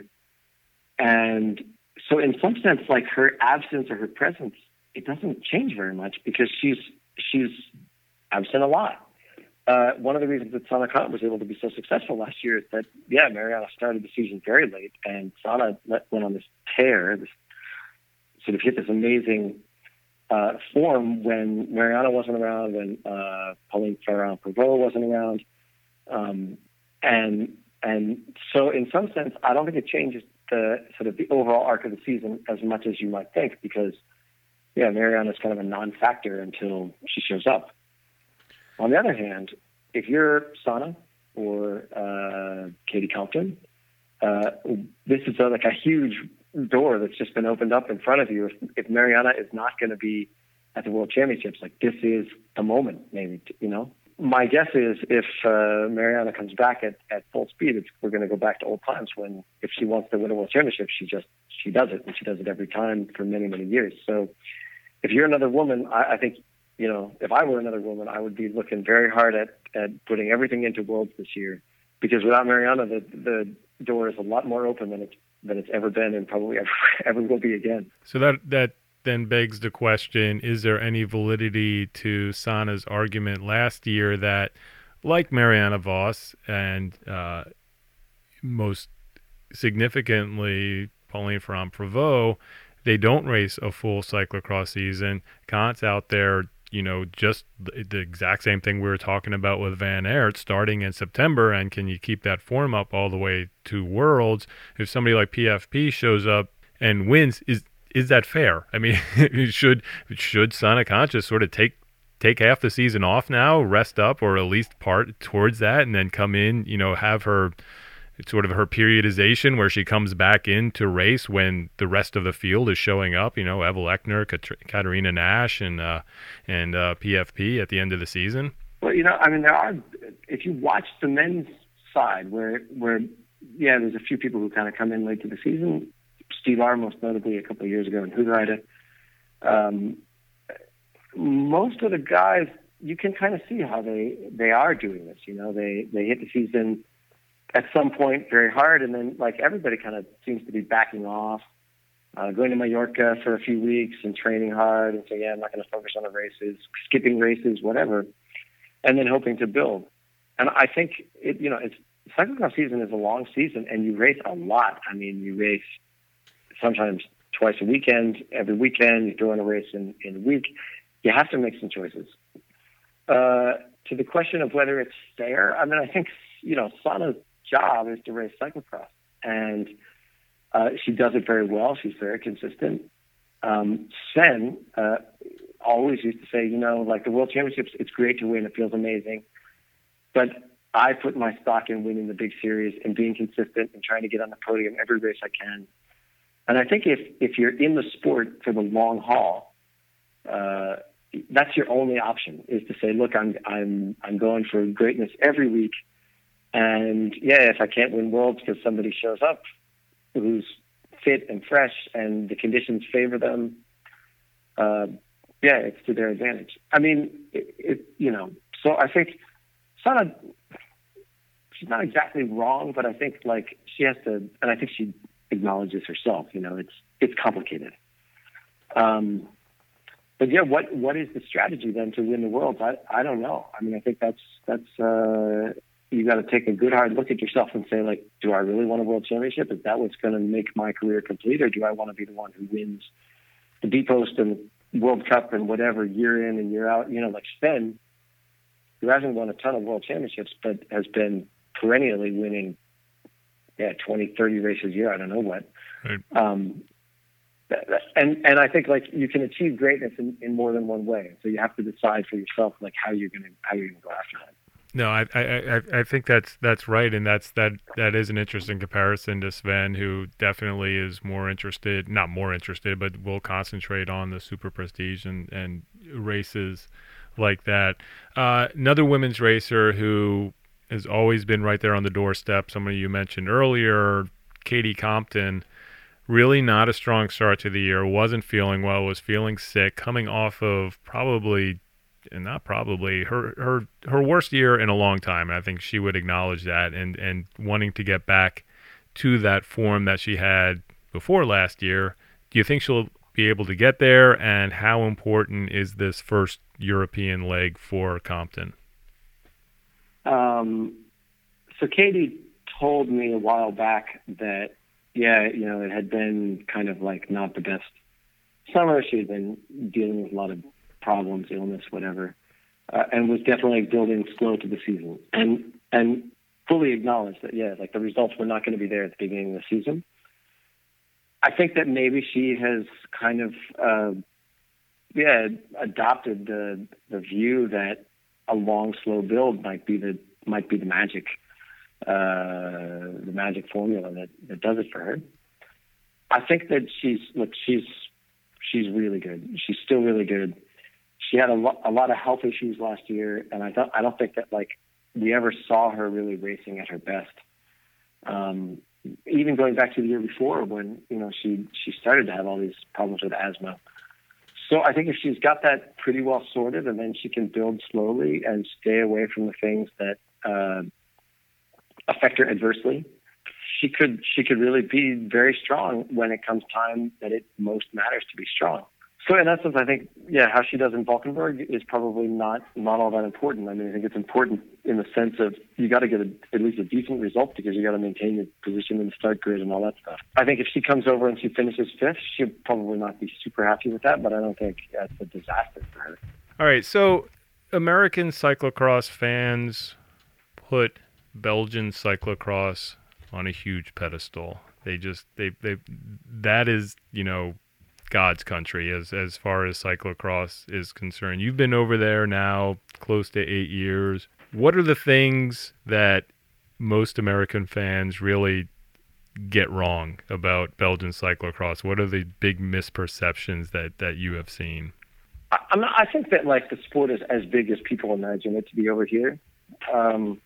And so in some sense, like, her absence or her presence, it doesn't change very much because she's she's absent a lot. Uh, one of the reasons that Sana Khan was able to be so successful last year is that, yeah, Mariana started the season very late, and Sana went on this tear, this sort of hit this amazing uh, form when Mariana wasn't around, when uh, Pauline Ferrand-Prévot wasn't around. Um, and and so in some sense, I don't think it changes the sort of the overall arc of the season as much as you might think, because, yeah, Mariana is kind of a non-factor until she shows up. On the other hand, if you're Sana or uh, Katie Compton, uh, this is a, like a huge door that's just been opened up in front of you. If, if Mariana is not going to be at the World Championships. Like, this is the moment, maybe, you know. My guess is if uh, Mariana comes back at, at full speed, it's, we're going to go back to old times when if she wants to win a World Championship, she just she does it, and she does it every time for many, many years. So if you're another woman, I, I think, you know, if I were another woman, I would be looking very hard at, at putting everything into Worlds this year, because without Mariana, the the door is a lot more open than it's than it's ever been, and probably ever ever will be again. So that that then begs the question: is there any validity to Sanne's argument last year that, like Mariana Vos and uh, most significantly Pauline Ferrand-Prévot, they don't race a full cyclocross season? Kant's out there, you know, just the, the exact same thing we were talking about with Van Aert, starting in September, and can you keep that form up all the way to Worlds? If somebody like P F P shows up and wins, is is that fair? I mean, should should Sanne Cant just sort of take take half the season off now, rest up, or at least part towards that, and then come in, you know, have her sort of her periodization where she comes back in to race when the rest of the field is showing up, you know, Eva Lechner, Kat- Katarina Nash, and uh, and uh, P F P at the end of the season? Well, you know, I mean, there are, if you watch the men's side where, where yeah, there's a few people who kind of come in late to the season, Steve R, most notably a couple of years ago in Hoogheide. Um, most of the guys, you can kind of see how they, they are doing this. You know, they, they hit the season at some point very hard, and then like everybody kind of seems to be backing off, uh, going to Mallorca for a few weeks and training hard and saying, yeah, I'm not going to focus on the races, skipping races, whatever, and then hoping to build. And I think, it, you know, it's, cyclocross season is a long season, and you race a lot. I mean, you race sometimes twice a weekend, every weekend, you throw in a race in, in a week. You have to make some choices. Uh, to the question of whether it's fair, I mean, I think, you know, Sanne's job is to race cyclocross, and uh, she does it very well. She's very consistent. Um, Sven uh, always used to say, you know, like the World Championships, it's great to win. It feels amazing. But I put my stock in winning the big series and being consistent and trying to get on the podium every race I can. And I think if, if you're in the sport for the long haul, uh, that's your only option, is to say, look, I'm I'm I'm going for greatness every week. And yeah, if I can't win Worlds because somebody shows up who's fit and fresh and the conditions favor them, uh, yeah, it's to their advantage. I mean, it, it, you know, so I think Sanne, she's not exactly wrong, but I think like she has to, and I think she acknowledges herself, you know, it's, it's complicated. Um, but yeah, what, what is the strategy then to win the Worlds? I, I don't know. I mean, I think that's, that's, uh, you got to take a good hard look at yourself and say, like, do I really want a World Championship? Is that what's going to make my career complete? Or do I want to be the one who wins the B-Post and World Cup and whatever year in and year out? You know, like Sven, who hasn't won a ton of World Championships, but has been perennially winning, yeah, twenty, thirty races a year. I don't know what. Right. Um, and and I think like you can achieve greatness in, in more than one way. So you have to decide for yourself like how you're gonna how you're gonna go after that. No, I, I I I think that's that's right, and that's that that is an interesting comparison to Sven, who definitely is more interested, not more interested, but will concentrate on the super prestige and and races like that. Uh, another women's racer who has always been right there on the doorstep, somebody you mentioned earlier, Katie Compton. Really not a strong start to the year, wasn't feeling well, was feeling sick, coming off of probably, and not probably, her her her worst year in a long time. And I think she would acknowledge that, and, and wanting to get back to that form that she had before last year. Do you think she'll be able to get there, and how important is this first European leg for Compton? Um, so Katie told me a while back that, yeah, you know, it had been kind of like not the best summer. She had been dealing with a lot of problems, illness, whatever, uh, and was definitely building slow to the season, and and fully acknowledged that, yeah, like the results were not going to be there at the beginning of the season. I think that maybe she has kind of, uh, yeah, adopted the the view that a long, slow build might be the might be the magic, uh, the magic formula that, that does it for her. I think that she's look, she's she's really good. She's still really good. she had a, lo- a lot of health issues last year, and I don't I don't think that like we ever saw her really racing at her best. Um, even going back to the year before when you know she she started to have all these problems with asthma. So I think if she's got that pretty well sorted, and then she can build slowly and stay away from the things that uh, affect her adversely, she could she could really be very strong when it comes time that it most matters to be strong. So in essence, I think, yeah, how she does in Valkenburg is probably not not all that important. I mean, I think it's important in the sense of you got to get a, at least a decent result because you got to maintain your position in the start grid and all that stuff. I think if she comes over and she finishes fifth, she'll probably not be super happy with that, but I don't think that's a disaster for her. All right, so American cyclocross fans put Belgian cyclocross on a huge pedestal. They just they they that is, you know, God's country as as far as cyclocross is concerned. You've been over there now close to eight years. What are the things that most American fans really get wrong about Belgian cyclocross? What are the big misperceptions that, that you have seen? I, I'm not, I think that like the sport is as big as people imagine it to be over here. Um,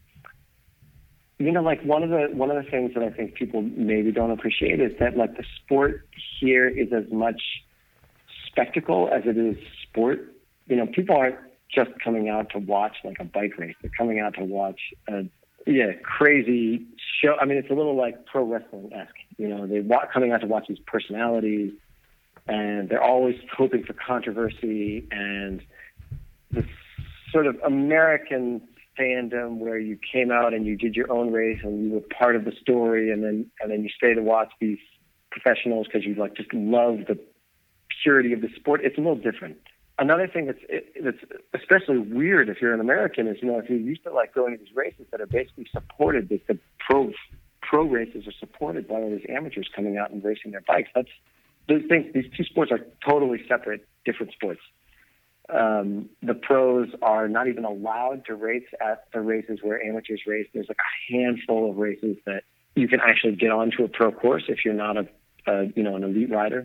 You know, like one of the one of the things that I think people maybe don't appreciate is that like the sport here is as much spectacle as it is sport. You know, people aren't just coming out to watch like a bike race; they're coming out to watch a yeah crazy show. I mean, it's a little like pro wrestling esque. You know, they're coming out to watch these personalities, and they're always hoping for controversy and this sort of American fandom where you came out and you did your own race and you were part of the story, and then and then you stay to watch these professionals because you like just love the purity of the sport. It's a little different. Another thing that's that's especially weird if you're an American is, you know, if you're used to like going to these races that are basically supported, that the pro pro races are supported by all these amateurs coming out and racing their bikes. That's those things. These two sports are totally separate, different sports. Um, the pros are not even allowed to race at the races where amateurs race. There's like a handful of races that you can actually get onto a pro course if you're not a, a you know, an elite rider.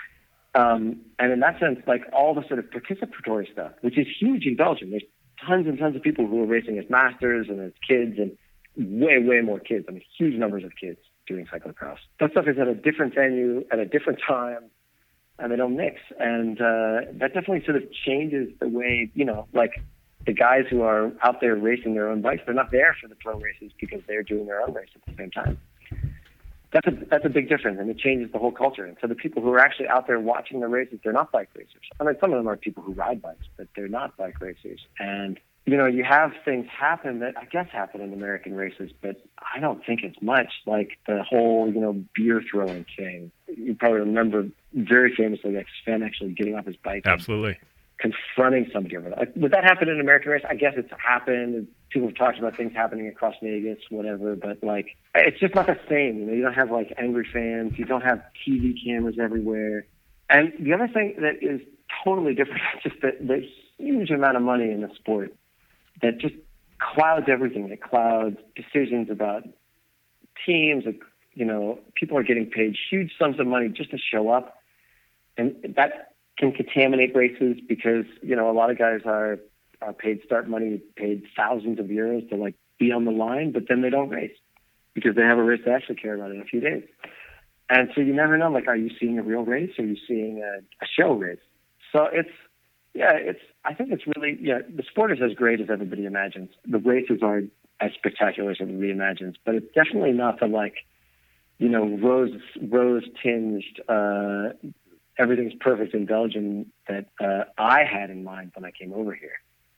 Um, and in that sense, like all the sort of participatory stuff, which is huge in Belgium. There's tons and tons of people who are racing as masters and as kids, and way, way more kids. I mean, huge numbers of kids doing cyclocross. That stuff is at a different venue at a different time, and they don't mix. And uh, that definitely sort of changes the way, you know, like the guys who are out there racing their own bikes, they're not there for the pro races because they're doing their own race at the same time. That's a, that's a big difference, and it changes the whole culture. And so the people who are actually out there watching the races, they're not bike racers. I mean, some of them are people who ride bikes, but they're not bike racers. And, you know, you have things happen that I guess happen in American races, but I don't think it's much, like the whole, you know, beer throwing thing. You probably remember very famously, like Sven actually getting off his bike. Absolutely. Confronting somebody over that. Like, would that happen in an American race? I guess it's happened. People have talked about things happening across Vegas, whatever, but like, it's just not the same. You know, you don't have like angry fans. You don't have T V cameras everywhere. And the other thing that is totally different is just the, the huge amount of money in the sport that just clouds everything. It clouds decisions about teams. You know, people are getting paid huge sums of money just to show up. And that can contaminate races because, you know, a lot of guys are, are paid start money, paid thousands of euros to like be on the line, but then they don't race because they have a race they actually care about in a few days. And so you never know, like, are you seeing a real race or are you seeing a, a show race? So it's, yeah, it's, I think it's really, yeah, the sport is as great as everybody imagines. The races are as spectacular as everybody imagines, but it's definitely not the like, you know, rose, rose tinged, uh, everything's perfect in Belgium that uh, I had in mind when I came over here.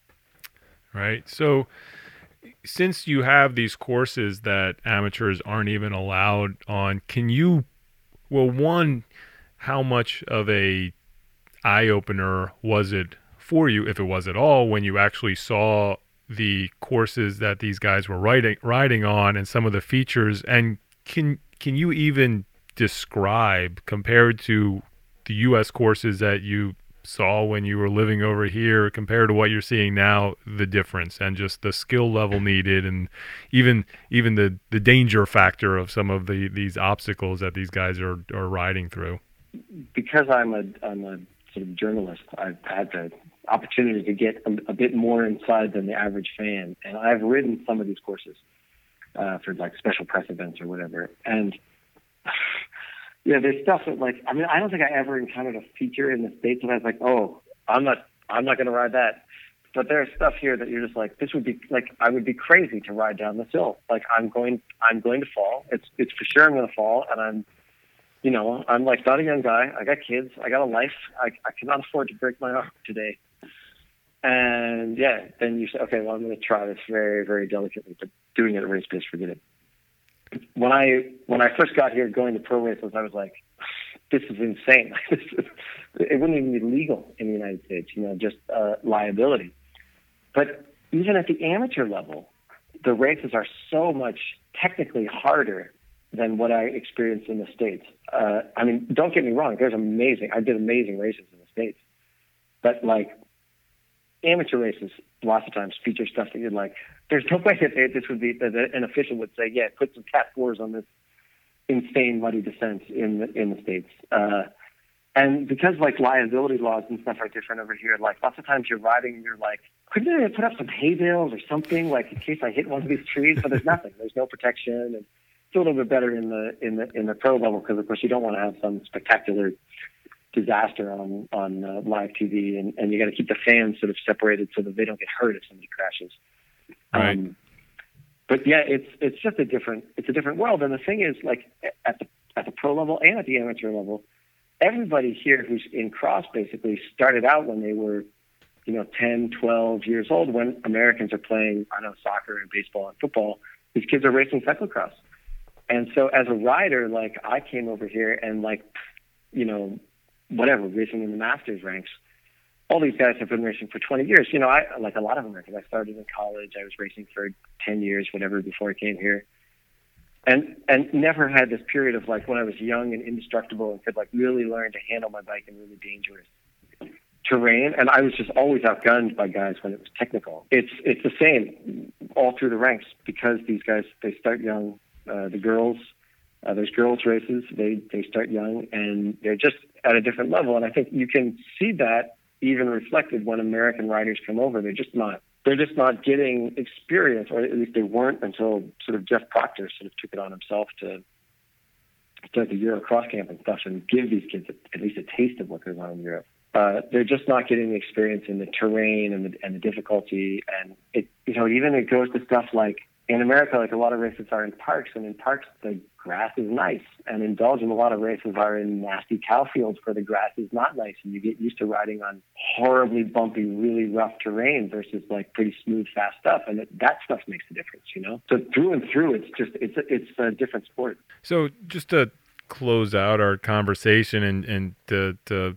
Right. So since you have these courses that amateurs aren't even allowed on, can you, well, one, how much of a eye-opener was it for you, if it was at all, when you actually saw the courses that these guys were riding, riding on and some of the features? And can can you even describe, compared to the U S courses that you saw when you were living over here compared to what you're seeing now, the difference and just the skill level needed, and even even the, the danger factor of some of the these obstacles that these guys are, are riding through? Because I'm a I'm a sort of journalist, I've had to opportunity to get a, a bit more inside than the average fan. And I've ridden some of these courses uh, for like special press events or whatever. And yeah, there's stuff that like, I mean, I don't think I ever encountered a feature in the States that I was like, oh, I'm not, I'm not going to ride that. But there's stuff here that you're just like, this would be like, I would be crazy to ride down this hill. Like I'm going, I'm going to fall. It's, it's for sure I'm going to fall. And I'm, you know, I'm like not a young guy. I got kids. I got a life. I, I cannot afford to break my arm today. And yeah, then you say, okay, well, I'm going to try this very, very delicately, but doing it at race pace, forget it. When I, when I first got here going to pro races, I was like, this is insane. It wouldn't even be legal in the United States, you know, just uh, liability. But even at the amateur level, the races are so much technically harder than what I experienced in the States. Uh, I mean, don't get me wrong. There's amazing. I did amazing races in the States. But, like, amateur races lots of times feature stuff that you're like, there's no way that this would be, that an official would say, yeah, put some cat fours on this insane muddy descent in the, in the States. Uh, and because, like, liability laws and stuff are different over here, like, lots of times you're riding and you're like, couldn't I put up some hay bales or something, like, in case I hit one of these trees? But there's nothing. There's no protection. And it's a little bit better in the in the in the pro level because, of course, you don't want to have some spectacular disaster on on uh, live T V, and, and you got to keep the fans sort of separated so that they don't get hurt if somebody crashes. Right. Um, but yeah, it's it's just a different it's a different world. And the thing is, like at the at the pro level and at the amateur level, everybody here who's in cross basically started out when they were, you know, ten, twelve years old, when Americans are playing, I don't know, soccer and baseball and football. These kids are racing cyclocross. And so as a rider, like I came over here and like, you know, whatever, racing in the masters ranks. All these guys have been racing for twenty years. You know, I like a lot of Americans. I started in college. I was racing for ten years, whatever, before I came here. And and never had this period of like when I was young and indestructible and could like really learn to handle my bike in really dangerous terrain. And I was just always outgunned by guys when it was technical. It's it's the same all through the ranks because these guys, they start young. Uh, the girls, uh, there's girls races. They they start young and they're just at a different level. And I think you can see that even reflected when American riders come over. They're just not. They're just not getting experience, or at least they weren't until sort of Jeff Proctor sort of took it on himself to start the Euro cross camp and stuff and give these kids at least a taste of what goes on in Europe. Uh, they're just not getting the experience in the terrain and the, and the difficulty. And it, you know, even it goes to stuff like in America, like a lot of races are in parks, and in parks the grass is nice. And in Belgium, a lot of races are in nasty cow fields where the grass is not nice, and you get used to riding on horribly bumpy, really rough terrain versus like pretty smooth, fast stuff. And it, that stuff makes a difference, you know. So through and through, it's just it's a, it's a different sport. So just to close out our conversation and and to, to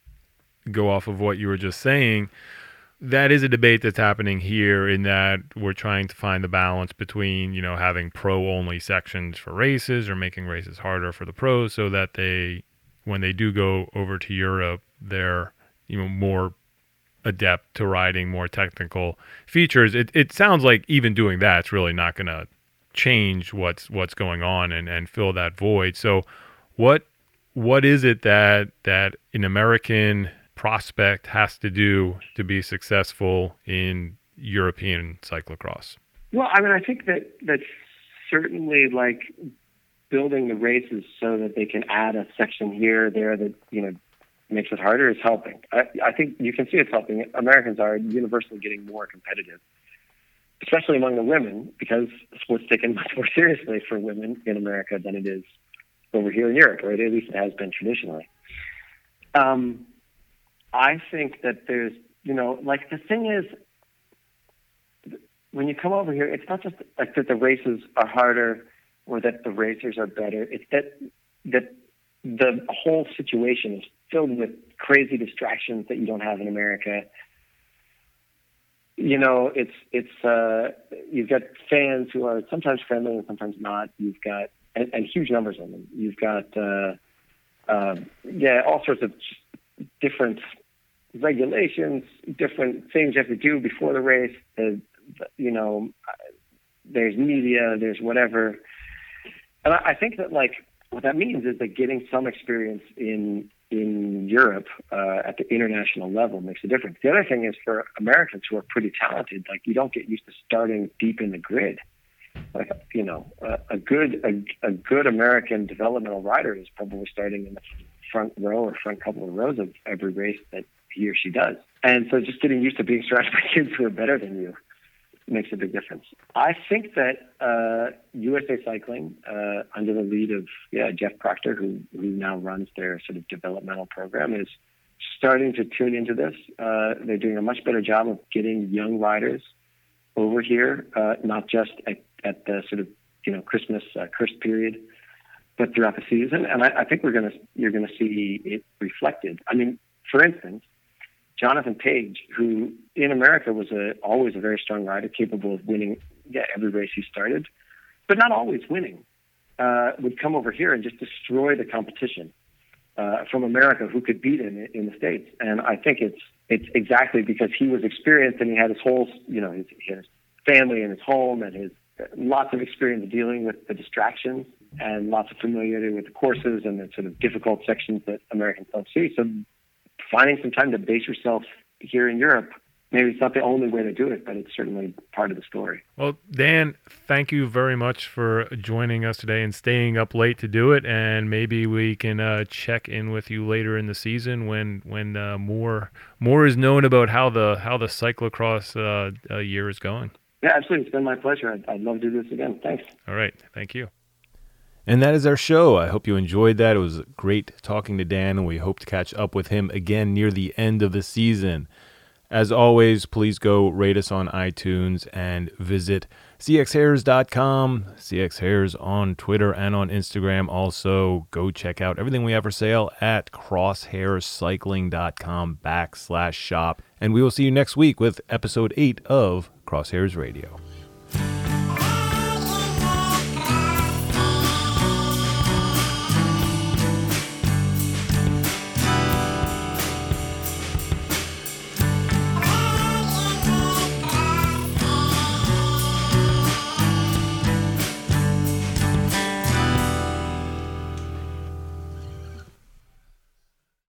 go off of what you were just saying, that is a debate that's happening here in that we're trying to find the balance between, you know, having pro-only sections for races or making races harder for the pros so that they, when they do go over to Europe, they're, you know, more adept to riding more technical features. It it sounds like even doing that's really not going to change what's what's going on and, and fill that void. So what what is it that that an American prospect has to do to be successful in European cyclocross? Well, I mean, I think that that's certainly like building the races so that they can add a section here or there that, you know, makes it harder is helping. I, I think you can see it's helping. Americans are universally getting more competitive, especially among the women, because the sport's taken much more seriously for women in America than it is over here in Europe, or at least it has been traditionally. Um, I think that there's, you know, like the thing is, when you come over here, it's not just like that the races are harder or that the racers are better. It's that that the whole situation is filled with crazy distractions that you don't have in America. You know, it's it's uh, you've got fans who are sometimes friendly and sometimes not. You've got and, and huge numbers of them. You've got uh, uh, yeah, all sorts of different regulations, different things you have to do before the race. The, the, you know, there's media, there's whatever. And I, I think that, like, what that means is that getting some experience in in Europe uh, at the international level makes a difference. The other thing is for Americans who are pretty talented, like you don't get used to starting deep in the grid. Like, you know, a, a good a, a good American developmental rider is probably starting in the front row or front couple of rows of every race that he or she does. And so just getting used to being surrounded by kids who are better than you makes a big difference. I think that uh, U S A Cycling, uh, under the lead of yeah Jeff Proctor, who, who now runs their sort of developmental program, is starting to tune into this. Uh, they're doing a much better job of getting young riders over here, uh, not just at, at the sort of you know Christmas uh, curse period, but throughout the season. And I, I think we're gonna you're gonna see it reflected. I mean, for instance, Jonathan Page, who in America was a, always a very strong rider, capable of winning yeah, every race he started, but not always winning, uh, would come over here and just destroy the competition uh, from America, who could beat him in, in the States. And I think it's it's exactly because he was experienced and he had his whole, you know, his, his family and his home and his lots of experience dealing with the distractions and lots of familiarity with the courses and the sort of difficult sections that Americans don't see. So finding some time to base yourself here in Europe, maybe it's not the only way to do it, but it's certainly part of the story. Well, Dan, thank you very much for joining us today and staying up late to do it. And maybe we can uh, check in with you later in the season when when uh, more more is known about how the how the cyclocross uh, uh, year is going. Yeah, absolutely. It's been my pleasure. I'd, I'd love to do this again. Thanks. All right. Thank you. And that is our show. I hope you enjoyed that. It was great talking to Dan, and we hope to catch up with him again near the end of the season. As always, please go rate us on iTunes and visit c x hairs dot com, C X Hairs on Twitter and on Instagram. Also, go check out everything we have for sale at crosshairscycling.com backslash shop. And we will see you next week with episode eight of Crosshairs Radio.